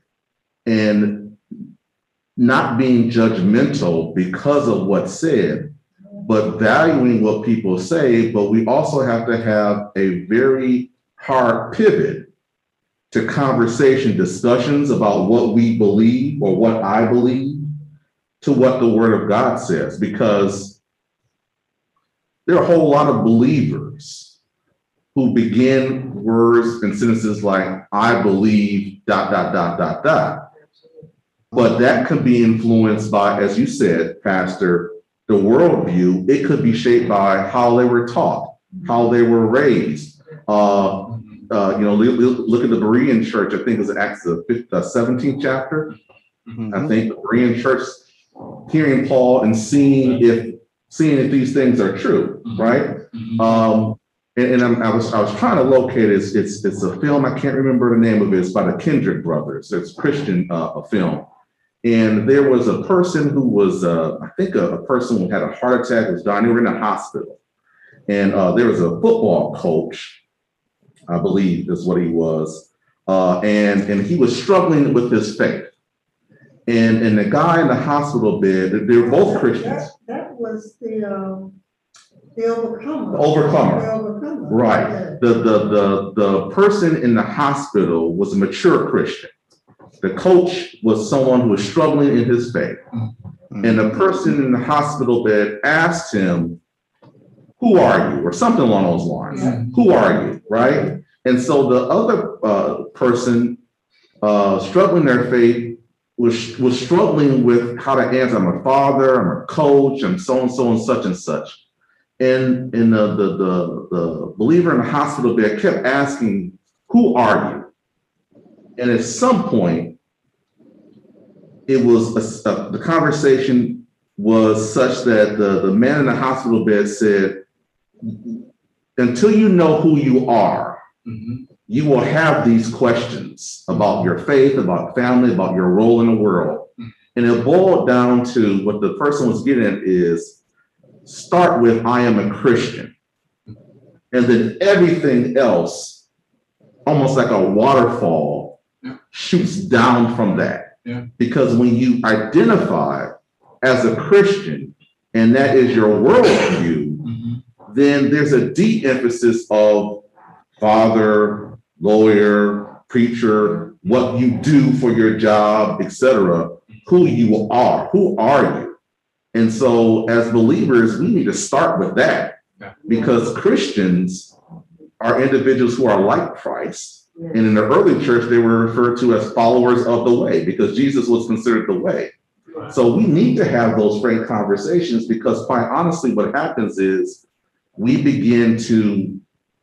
and not being judgmental because of what's said, but valuing what people say. But we also have to have a very hard pivot to conversation discussions about what we believe or what I believe to what the Word of God says, because there are a whole lot of believers who begin words and sentences like, I believe, dot, dot, dot, dot, dot. But that could be influenced by, as you said, Pastor, the worldview. It could be shaped by how they were taught, how they were raised. Uh, uh, you know, look, look at the Berean church. I think it was Acts the seventeenth chapter. Mm-hmm. I think the Berean church hearing Paul and seeing if seeing if these things are true, right? Mhm. Um, and, and I'm, I was I was trying to locate it. It's, it's it's a film. I can't remember the name of it. It's by the Kendrick brothers. It's a Christian uh, a film. And there was a person who was, uh, I think, a, a person who had a heart attack, was dying. They were in a hospital, and uh, there was a football coach, I believe, is what he was, uh, and and he was struggling with his faith. And and the guy in the hospital bed, they were both Christians. That, that was the, um, the overcomer. The overcomer. The overcomer. Right. Yeah. The, the, the, the person in the hospital was a mature Christian. The coach was someone who was struggling in his faith. And the person in the hospital bed asked him, "Who are you?" or something along those lines. Yeah. Who are you? Right. And so the other uh, person uh, struggling their faith was, was struggling with how to answer. I'm a father, I'm a coach, I'm so and so and such and such. And, and the, the, the, the believer in the hospital bed kept asking, "Who are you?" And at some point, it was a, a, the conversation was such that the, the man in the hospital bed said, "Until you know who you are, Mhm. you will have these questions about your faith, about family, about your role in the world." And it boiled down to what the person was getting at is, start with, "I am a Christian." And then everything else, almost like a waterfall, Yeah. shoots down from that. Yeah. Because when you identify as a Christian, and that is your worldview, Mhm. then there's a de-emphasis of father, lawyer, preacher, what you do for your job, et cetera, who you are. Who are you? And so as believers, we need to start with that, Yeah. because Christians are individuals who are like Christ. And in the early church, they were referred to as followers of the way, because Jesus was considered the way. So we need to have those frank conversations, because quite honestly, what happens is we begin to,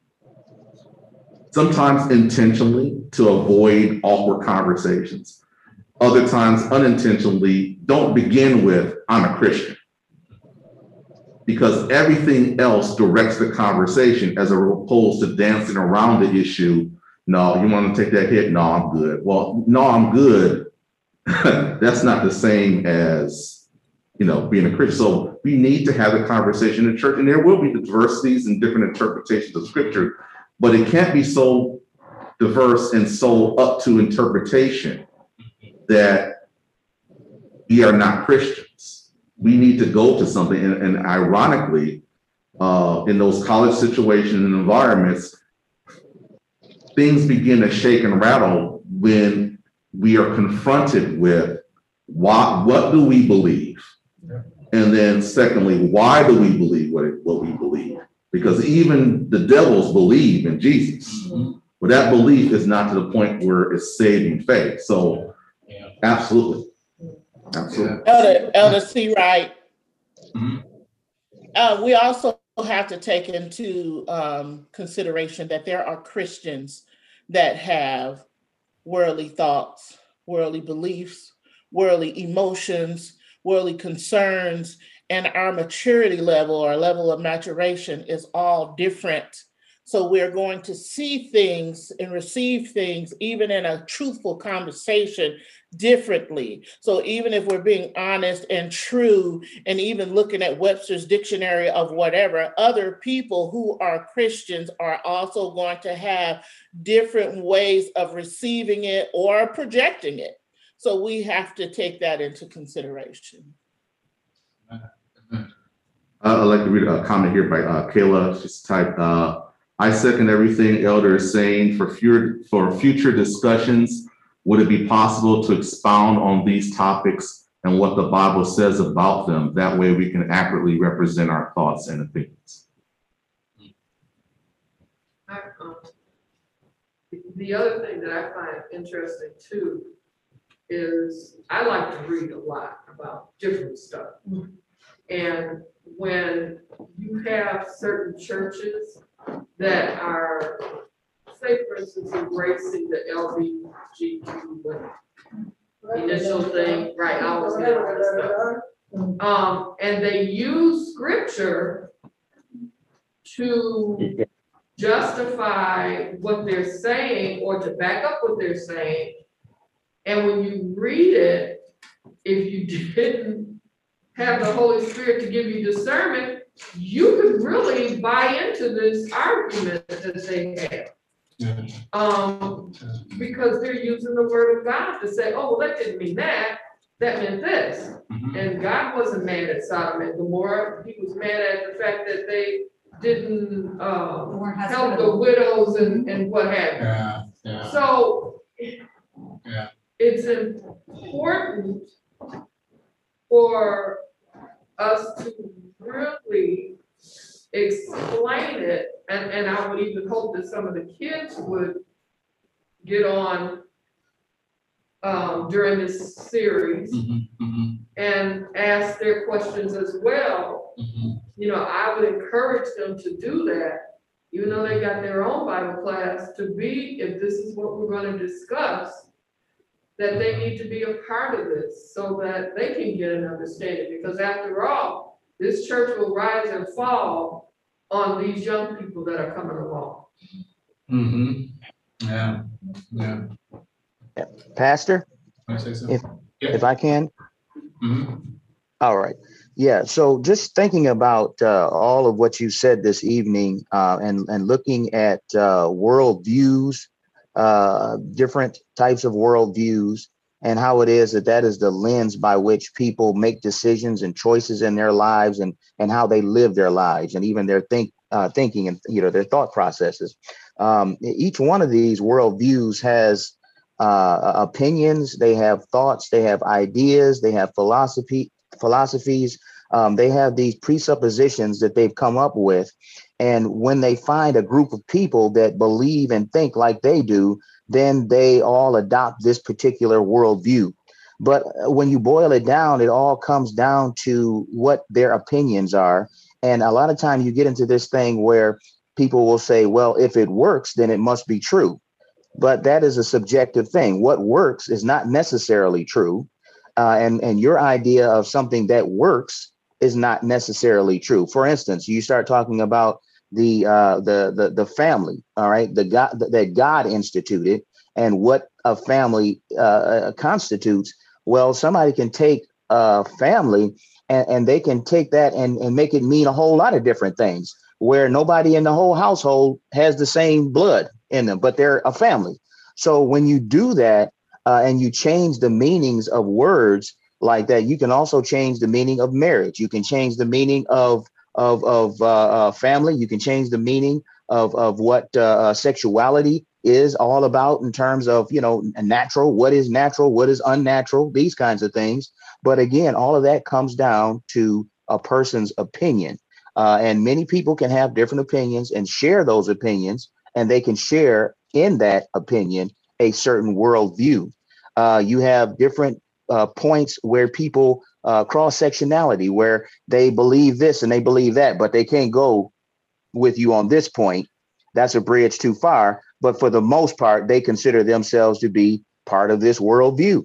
sometimes intentionally, to avoid awkward conversations. Other times unintentionally, don't begin with, "I'm a Christian," because everything else directs the conversation as opposed to dancing around the issue. "No, you want to take that hit? No, I'm good." Well, "No, I'm good." That's not the same as, you know, being a Christian. So we need to have a conversation in church, and there will be diversities and different interpretations of scripture, but it can't be so diverse and so up to interpretation that we are not Christians. We need to go to something. And, and ironically, uh, in those college situations and environments, things begin to shake and rattle when we are confronted with why, what do we believe? And then secondly, why do we believe what, it, what we believe? Because even the devils believe in Jesus, but that belief is not to the point where it's saving faith. So Yeah. absolutely. Absolutely. Elder, Elder C. Wright. Mhm. Uh, we also have to take into um, consideration that there are Christians that have worldly thoughts, worldly beliefs, worldly emotions, worldly concerns, and our maturity level or level of maturation is all different. So we're going to see things and receive things, even in a truthful conversation, differently. So even if we're being honest and true, and even looking at Webster's dictionary of whatever, other people who are Christians are also going to have different ways of receiving it or projecting it. So we have to take that into consideration. Uh, I'd like to read a comment here by uh, Kayla. She's typed, uh, "I second everything Elder is saying. For future, for future discussions, would it be possible to expound on these topics and what the Bible says about them? That way we can accurately represent our thoughts and opinions." I, um, The other thing that I find interesting too is I like to read a lot about different stuff. And when you have certain churches that are, say for instance, embracing the L G B T women, initial thing, right, I always get all this stuff. Um, and they use scripture to justify what they're saying or to back up what they're saying. And when you read it, if you didn't have the Holy Spirit to give you discernment, you could really buy into this argument that they have. Yeah. Um, because they're using the word of God to say, oh, well, that didn't mean that, that meant this. Mhm. And God wasn't mad at Sodom and Gomorrah, he was mad at the fact that they didn't, uh, We're help the hospitable. widows and, and what have you. Yeah, yeah. So. Yeah. It's important for us to really explain it, and, and I would even hope that some of the kids would get on um, during this series Mhm, mhm, and ask their questions as well. mhm. You know, I would encourage them to do that, even though they got their own Bible class, to be, if this is what we're gonna discuss, that they need to be a part of this so that they can get an understanding, because after all, this church will rise and fall on these young people that are coming along. Mhm. Yeah, yeah. Pastor, Wanna say something? if Yeah. if I can. Mhm. All right. Yeah. So just thinking about uh, all of what you said this evening, uh, and and looking at uh, worldviews, uh, different types of worldviews, and how it is that that is the lens by which people make decisions and choices in their lives, and and how they live their lives, and even their think uh, thinking and you know their thought processes. Um, each one of these worldviews has uh, opinions. They have thoughts. They have ideas. They have philosophy philosophies. Um, they have these presuppositions that they've come up with. And when they find a group of people that believe and think like they do, then they all adopt this particular worldview. But when you boil it down, it all comes down to what their opinions are. And a lot of time you get into this thing where people will say, well, if it works, then it must be true. But that is a subjective thing. What works is not necessarily true. Uh, and, and your idea of something that works is not necessarily true. For instance, you start talking about the uh, the, the the family, all right, the God that God instituted, and what a family uh, constitutes. Well, somebody can take a family and, and they can take that and, and make it mean a whole lot of different things, where nobody in the whole household has the same blood in them, but they're a family. So when you do that, Uh, and you change the meanings of words like that, you can also change the meaning of marriage. You can change the meaning of of of uh, uh, family. You can change the meaning of of what uh, sexuality is all about in terms of, you know, natural. What is natural? What is unnatural? These kinds of things. But again, all of that comes down to a person's opinion, uh, and many people can have different opinions and share those opinions, and they can share in that opinion a certain worldview. Uh, you have different uh, points where people uh, cross sectionality, where they believe this and they believe that, but they can't go with you on this point. That's a bridge too far. But for the most part, they consider themselves to be part of this worldview.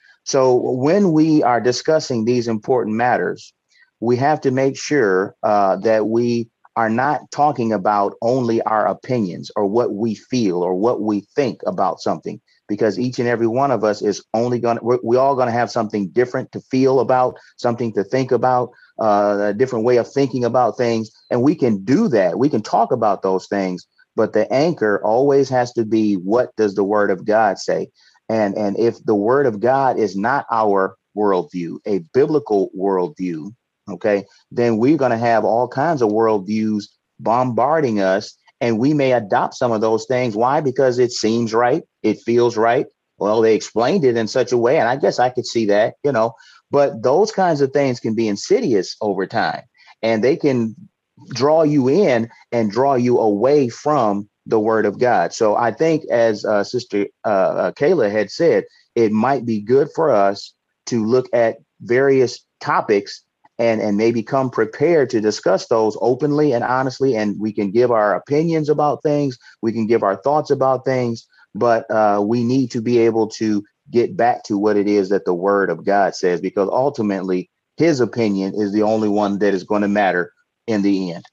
So when we are discussing these important matters, we have to make sure uh, that we are not talking about only our opinions or what we feel or what we think about something, because each and every one of us is only going to, we're, we all going to have something different to feel about, something to think about, uh, a different way of thinking about things. And we can do that. We can talk about those things, but the anchor always has to be, what does the word of God say? And, and if the word of God is not our worldview, a biblical worldview, okay, then we're going to have all kinds of worldviews bombarding us, and we may adopt some of those things. Why? Because it seems right. It feels right. Well, they explained it in such a way, and I guess I could see that, you know, but those kinds of things can be insidious over time, and they can draw you in and draw you away from the word of God. So I think, as uh, Sister uh, Kayla had said, it might be good for us to look at various topics and, and maybe come prepared to discuss those openly and honestly. And we can give our opinions about things. We can give our thoughts about things, but uh, we need to be able to get back to what it is that the word of God says, because ultimately his opinion is the only one that is going to matter in the end.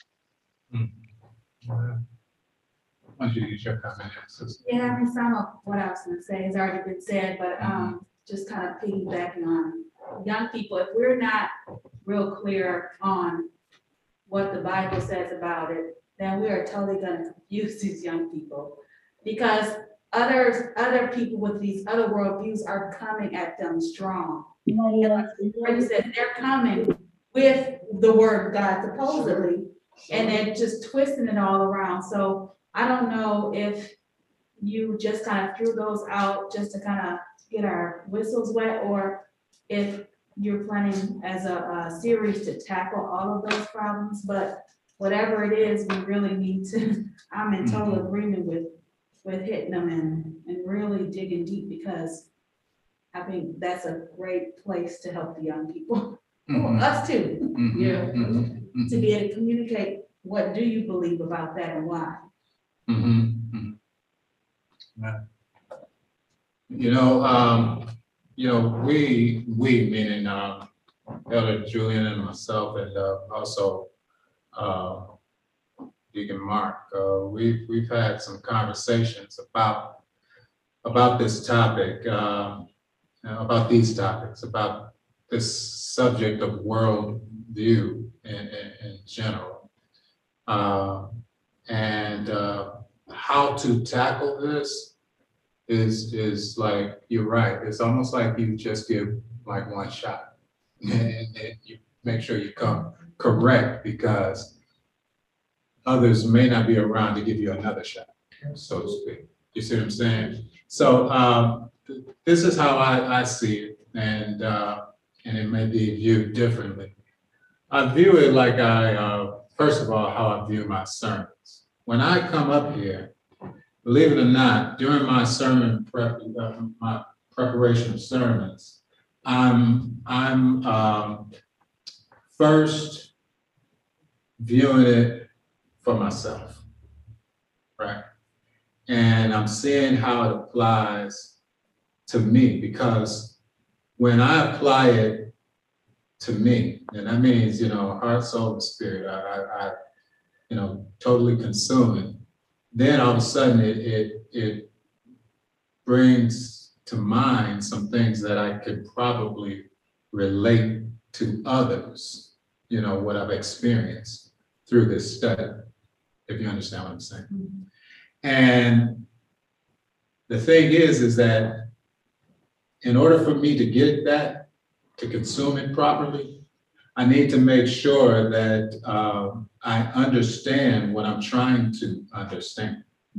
Why don't you use your comment, sister? Yeah, I mean, some of what I was gonna say has already been said, but, um, just kind of piggybacking on young people, if we're not real clear on what the Bible says about it, then we are totally gonna confuse these young people. Because others, other people with these other worldviews are coming at them strong. And like Freddie said, they're coming with the word of God supposedly, and then just twisting it all around. So I don't know if you just kind of threw those out just to kind of get our whistles wet, or if you're planning as a, a series to tackle all of those problems. But whatever it is, we really need to, I'm in total agreement with, with hitting them and, and really digging deep, because I think that's a great place to help the young people. Mhm. Us too, Mhm, Yeah. mhm, mhm. to be able to communicate, what do you believe about that and why? Mhm, mhm. Yeah. You know, um, you know, we, we meaning, um, Elder Julian and myself, and, uh, also, uh, Deacon Mark, uh, we've, we've had some conversations about, about this topic, um, about these topics, about this subject of world view in, in, in general. Uh, and, uh, how to tackle this is, is like, you're right. It's almost like you just give like one shot and, and you make sure you come correct, because others may not be around to give you another shot, so to speak. You see what I'm saying? So, um, th- this is how I, I see it, and, uh, and it may be viewed differently. I view it like I, uh, first of all, how I view my sermons. When I come up here, believe it or not, during my sermon prep, uh, my preparation of sermons, I'm, I'm, um, first viewing it for myself, right? And I'm seeing how it applies to me, because when I apply it to me, and that means, you know, heart, soul, and spirit, I, I, I you know, totally consume it, then all of a sudden it, it, it brings to mind some things that I could probably relate to others, you know, what I've experienced through this study, if you understand what I'm saying. Mm-hmm. And the thing is, is that in order for me to get that, to consume it properly, I need to make sure that uh, I understand what I'm trying to understand.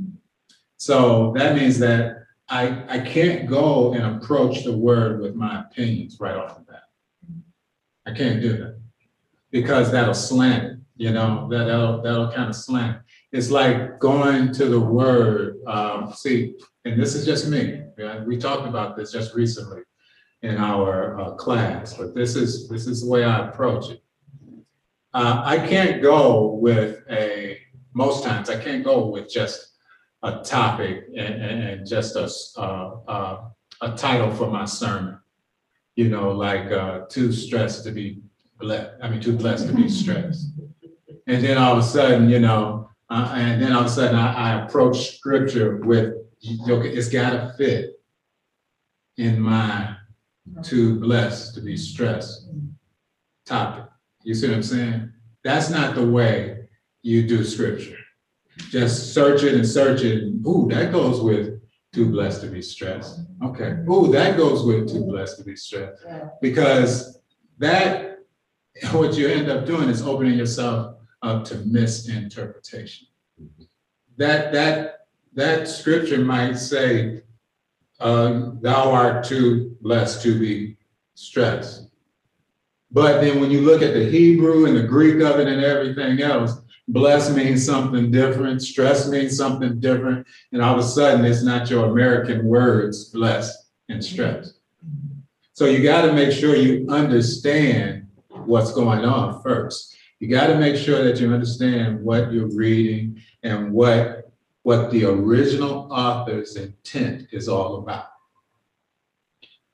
So that means that I, I can't go and approach the word with my opinions right off the bat. I can't do that, because that'll slant it, you know, that, that'll, that'll kind of slant it. It's like going to the word, um, see, and this is just me. Yeah, we talked about this just recently in our uh, class, but this is, this is the way I approach it. Uh, I can't go with a, most times I can't go with just a topic and, and, and just a, uh, uh, a title for my sermon, you know, like uh, too stressed to be blessed, I mean, too blessed to be stressed. And then all of a sudden, you know, uh, and then all of a sudden I, I approach scripture with, okay, it's gotta fit in my too blessed to be stressed topic. You see what I'm saying? That's not the way you do scripture. Just search it and search it. Ooh, that goes with too blessed to be stressed. Okay. Ooh, that goes with too blessed to be stressed. Because that, what you end up doing is opening yourself up to misinterpretation. That, that, that scripture might say, uh, thou art too blessed to be stressed. But then when you look at the Hebrew and the Greek of it and everything else, blessed means something different, stress means something different, and all of a sudden it's not your American words, blessed and stress. So you got to make sure you understand what's going on first. You got to make sure that you understand what you're reading and what, what the original author's intent is all about.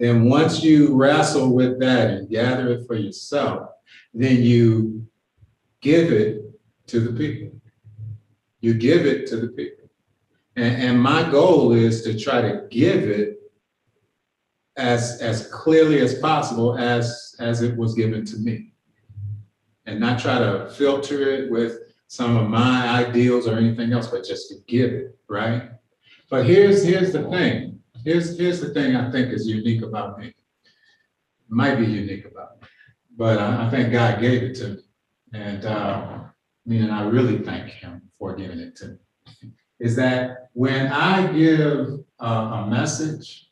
then once you wrestle with that and gather it for yourself, then you give it to the people. You give it to the people. And, and my goal is to try to give it as, as clearly as possible as, as it was given to me. And not try to filter it with some of my ideals or anything else, but just to give it, right? But here's, here's the thing. Here's, here's the thing I think is unique about me. Might be unique about me, but I, I think God gave it to me. And uh, I mean, and I really thank him for giving it to me. Is that when I give uh, a message,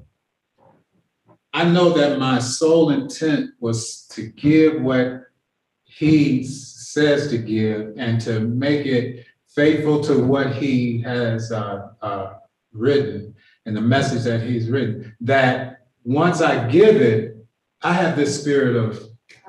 I know that my sole intent was to give what he says to give and to make it faithful to what he has uh, uh, written and the message that he's written. That once I give it, I have this spirit of,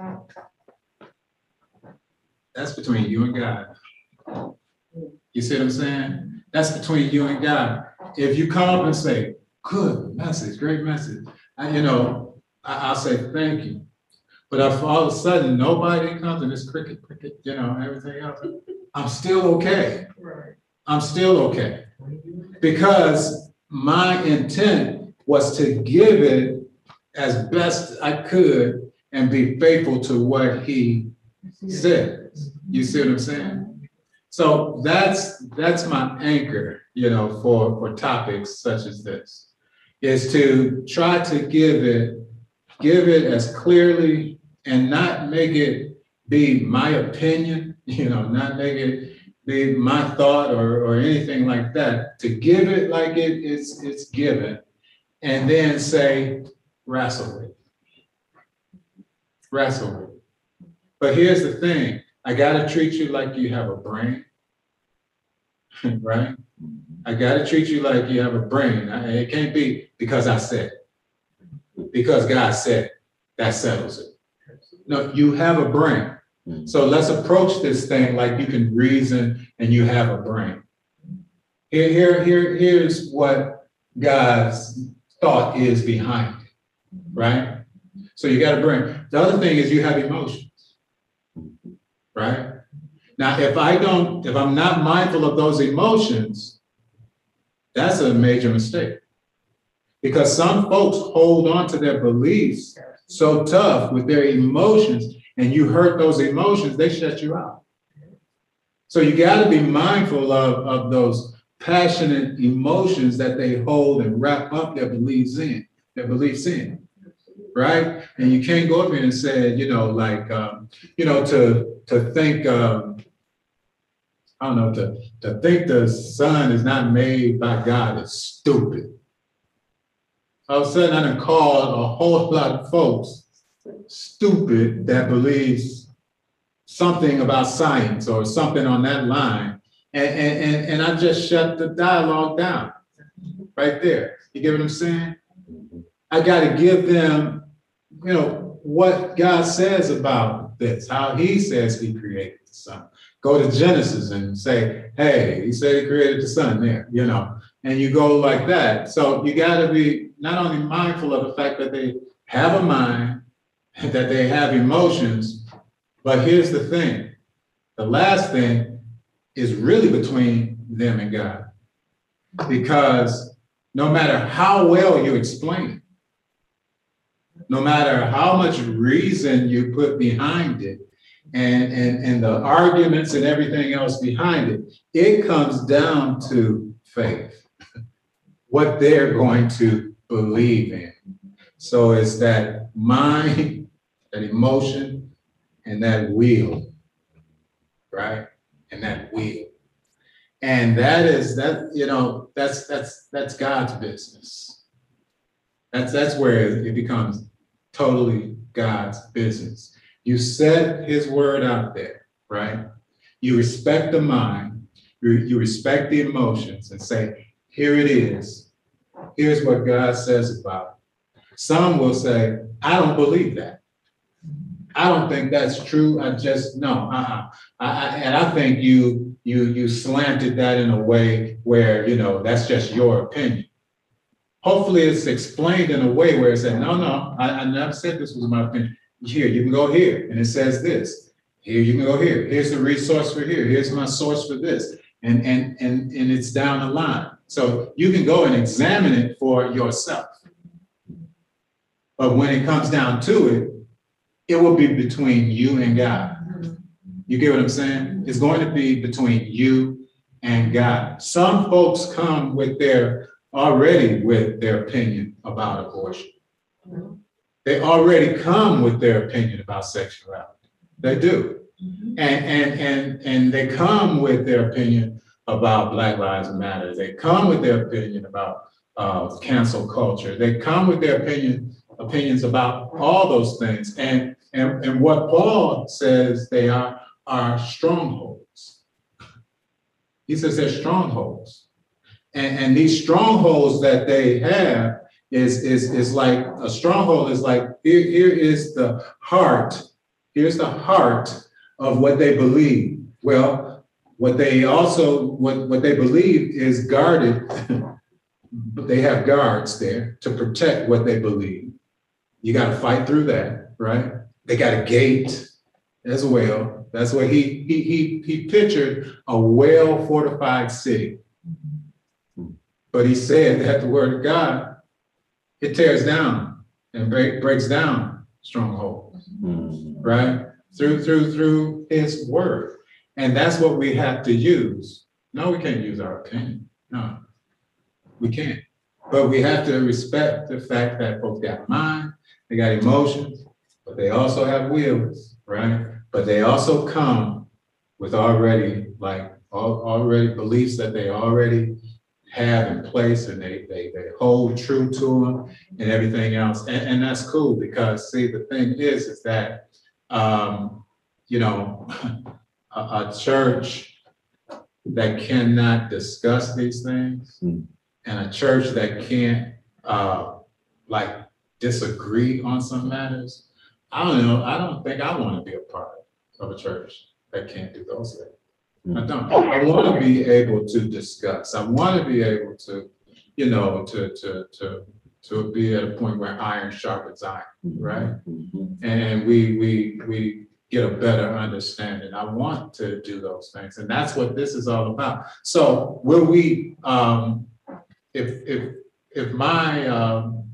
that's between you and God. You see what I'm saying? That's between you and God. If you come up and say, good message, great message, I, you know, I, I'll say thank you. But if all of a sudden nobody comes and it's cricket, cricket, you know, everything else, I'm still okay. Right. I'm still okay. Because my intent was to give it as best I could and be faithful to what he said. You see what I'm saying? So that's that's my anchor, you know, for, for topics such as this, is to try to give it, give it as clearly and not make it be my opinion, you know, not make it be my thought or, or anything like that. To give it like it is it's given, and then say, wrestle with it. Wrestle with it. But here's the thing. I gotta treat you like you have a brain, right? I gotta treat you like you have a brain. I, it can't be because I said it. Because God said it. That settles it. No, you have a brain. So let's approach this thing like you can reason and you have a brain. Here, here, here, here's what God's thought is behind it, right? So you got a brain. The other thing is you have emotions, right? Now, if I don't, if I'm not mindful of those emotions, that's a major mistake. Because some folks hold on to their beliefs so tough with their emotions, and you hurt those emotions, they shut you out. So you got to be mindful of, of those passionate emotions that they hold and wrap up their beliefs in, their beliefs in, right? And you can't go up here and say, you know, like, um, you know, to to think, um, I don't know, to, to think the sun is not made by God is stupid. All of a sudden, I done called a whole lot of folks stupid that believes something about science or something on that line. And, and, and, and I just shut the dialogue down right there. You get what I'm saying? I got to give them, you know, what God says about this, how he says he created the sun. Go to Genesis and say, hey, he said he created the sun there, you know, and you go like that. So you got to be not only mindful of the fact that they have a mind, that they have emotions, but here's the thing. The last thing is really between them and God. Because no matter how well you explain it, no matter how much reason you put behind it, and, and, and the arguments and everything else behind it, it comes down to faith, what they're going to believe in. So it's that mind, that emotion, and that will, right? And that will. And that is that, you know, that's that's that's God's business. That's that's where it becomes totally God's business. You set his word out there, right? You respect the mind, you, you respect the emotions and say, here it is. Here's what God says about it. Some will say, I don't believe that. I don't think that's true. I just, no, uh-uh. I, I, and I think you, you, you slanted that in a way where, you know, that's just your opinion. hopefully it's explained in a way where it said, no, no, I, I never said this was my opinion. Here, you can go here, and it says this. Here, you can go here. Here's the resource for here. Here's my source for this. And, and, and, and it's down the line. So you can go and examine it for yourself. But when it comes down to it, it will be between you and God. You get what I'm saying? It's going to be between you and God. Some folks come with their, already with their opinion about abortion. They already come with their opinion about sexuality. They do. And, and, and, and they come with their opinion about Black Lives Matter. They come with their opinion about uh, cancel culture. They come with their opinion, opinions about all those things. And, and, and what Paul says they are, are strongholds. He says they're strongholds. And, and these strongholds that they have is, is, is like, a stronghold is like, here, here is the heart, here's the heart of what they believe. Well, what they also, what, what they believe is guarded, but they have guards there to protect what they believe. You got to fight through that, right? They got a gate as well. That's what he, he, he, he pictured a well-fortified city. But he said that the word of God, it tears down and break, breaks down strongholds, right? Through, through, through his word. And that's what we have to use. No, we can't use our opinion. No, we can't. But we have to respect the fact that folks got mind, they got emotions, but they also have wills, right? But they also come with already, like, al- already beliefs that they already have in place, and they, they, they hold true to them and everything else. And, and that's cool, because see, the thing is, is that, um, you know, a, a church that cannot discuss these things, Mm. and a church that can't, uh, like, disagree on some matters, I don't know, I don't think I want to be a part of a church that can't do those things. I don't. I want to be able to discuss. I want to be able to, you know, to to to to be at a point where iron sharpens iron, right? And we we we get a better understanding. I want to do those things, and that's what this is all about. So, will we? Um, if if if my um,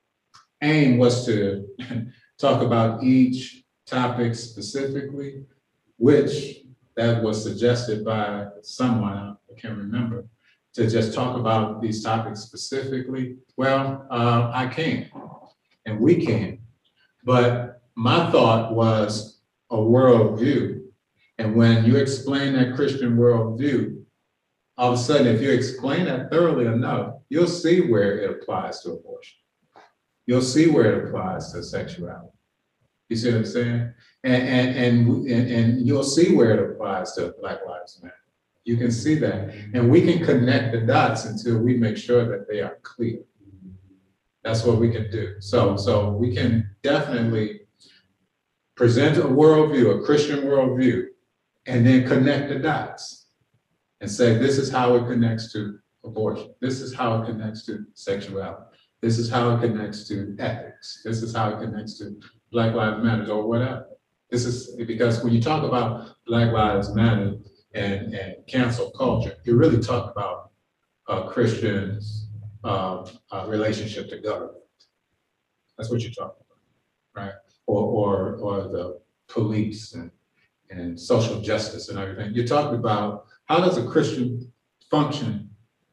aim was to talk about each topic specifically, which that was suggested by someone, I can't remember, to just talk about these topics specifically, well, uh, I can, and we can. But my thought was a worldview. And when you explain that Christian worldview, all of a sudden, if you explain that thoroughly enough, you'll see where it applies to abortion. You'll see where it applies to sexuality. You see what I'm saying? And, and, and, and, and you'll see where it applies to Black Lives Matter. You can see that. And we can connect the dots until we make sure that they are clear. That's what we can do. So, so we can definitely present a worldview, a Christian worldview, and then connect the dots and say, this is how it connects to abortion. This is how it connects to sexuality. This is how it connects to ethics. This is how it connects to Black Lives Matter or whatever. This is because when you talk about Black Lives Matter and, and cancel culture, you really talk about uh, Christians' uh, uh, relationship to government. That's what you're talking about, right? Or, or, or the police and, and social justice and everything. You're talking about how does a Christian function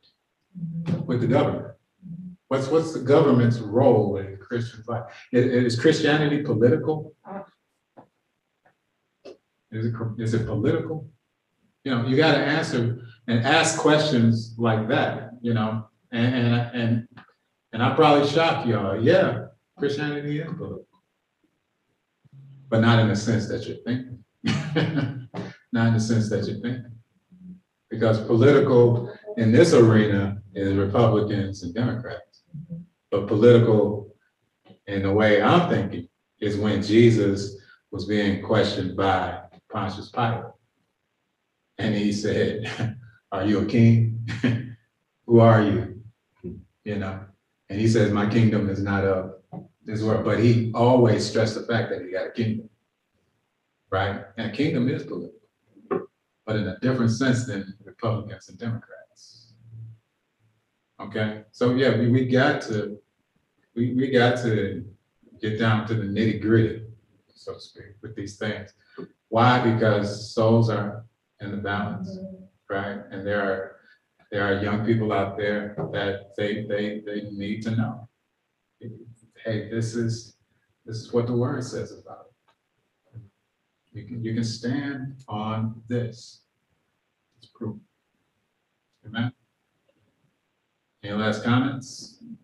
with the government? What's, what's the government's role in Christian life? Is, is Christianity political? Is it, is it political? You know, you got to answer and ask questions like that, you know, and, and, and, and I probably shock y'all. Yeah, Christianity is political, but not in the sense that you're thinking. Not in the sense that you're thinking. Because political in this arena is Republicans and Democrats. But political in the way I'm thinking is when Jesus was being questioned by Pontius Pilate. And he said, are you a king? Who are you? You know, And he says, my kingdom is not of this world, but he always stressed the fact that he got a kingdom. Right? And a kingdom is political, but in a different sense than Republicans and Democrats. Okay, so yeah, we, we got to, we, we got to get down to the nitty gritty, so to speak, with these things. Why? Because souls are in the balance, right? And there are, there are young people out there that they, they, they need to know. Hey, this is, this is what the word says about it. You can, you can stand on this. It's proof. Amen. Any last comments?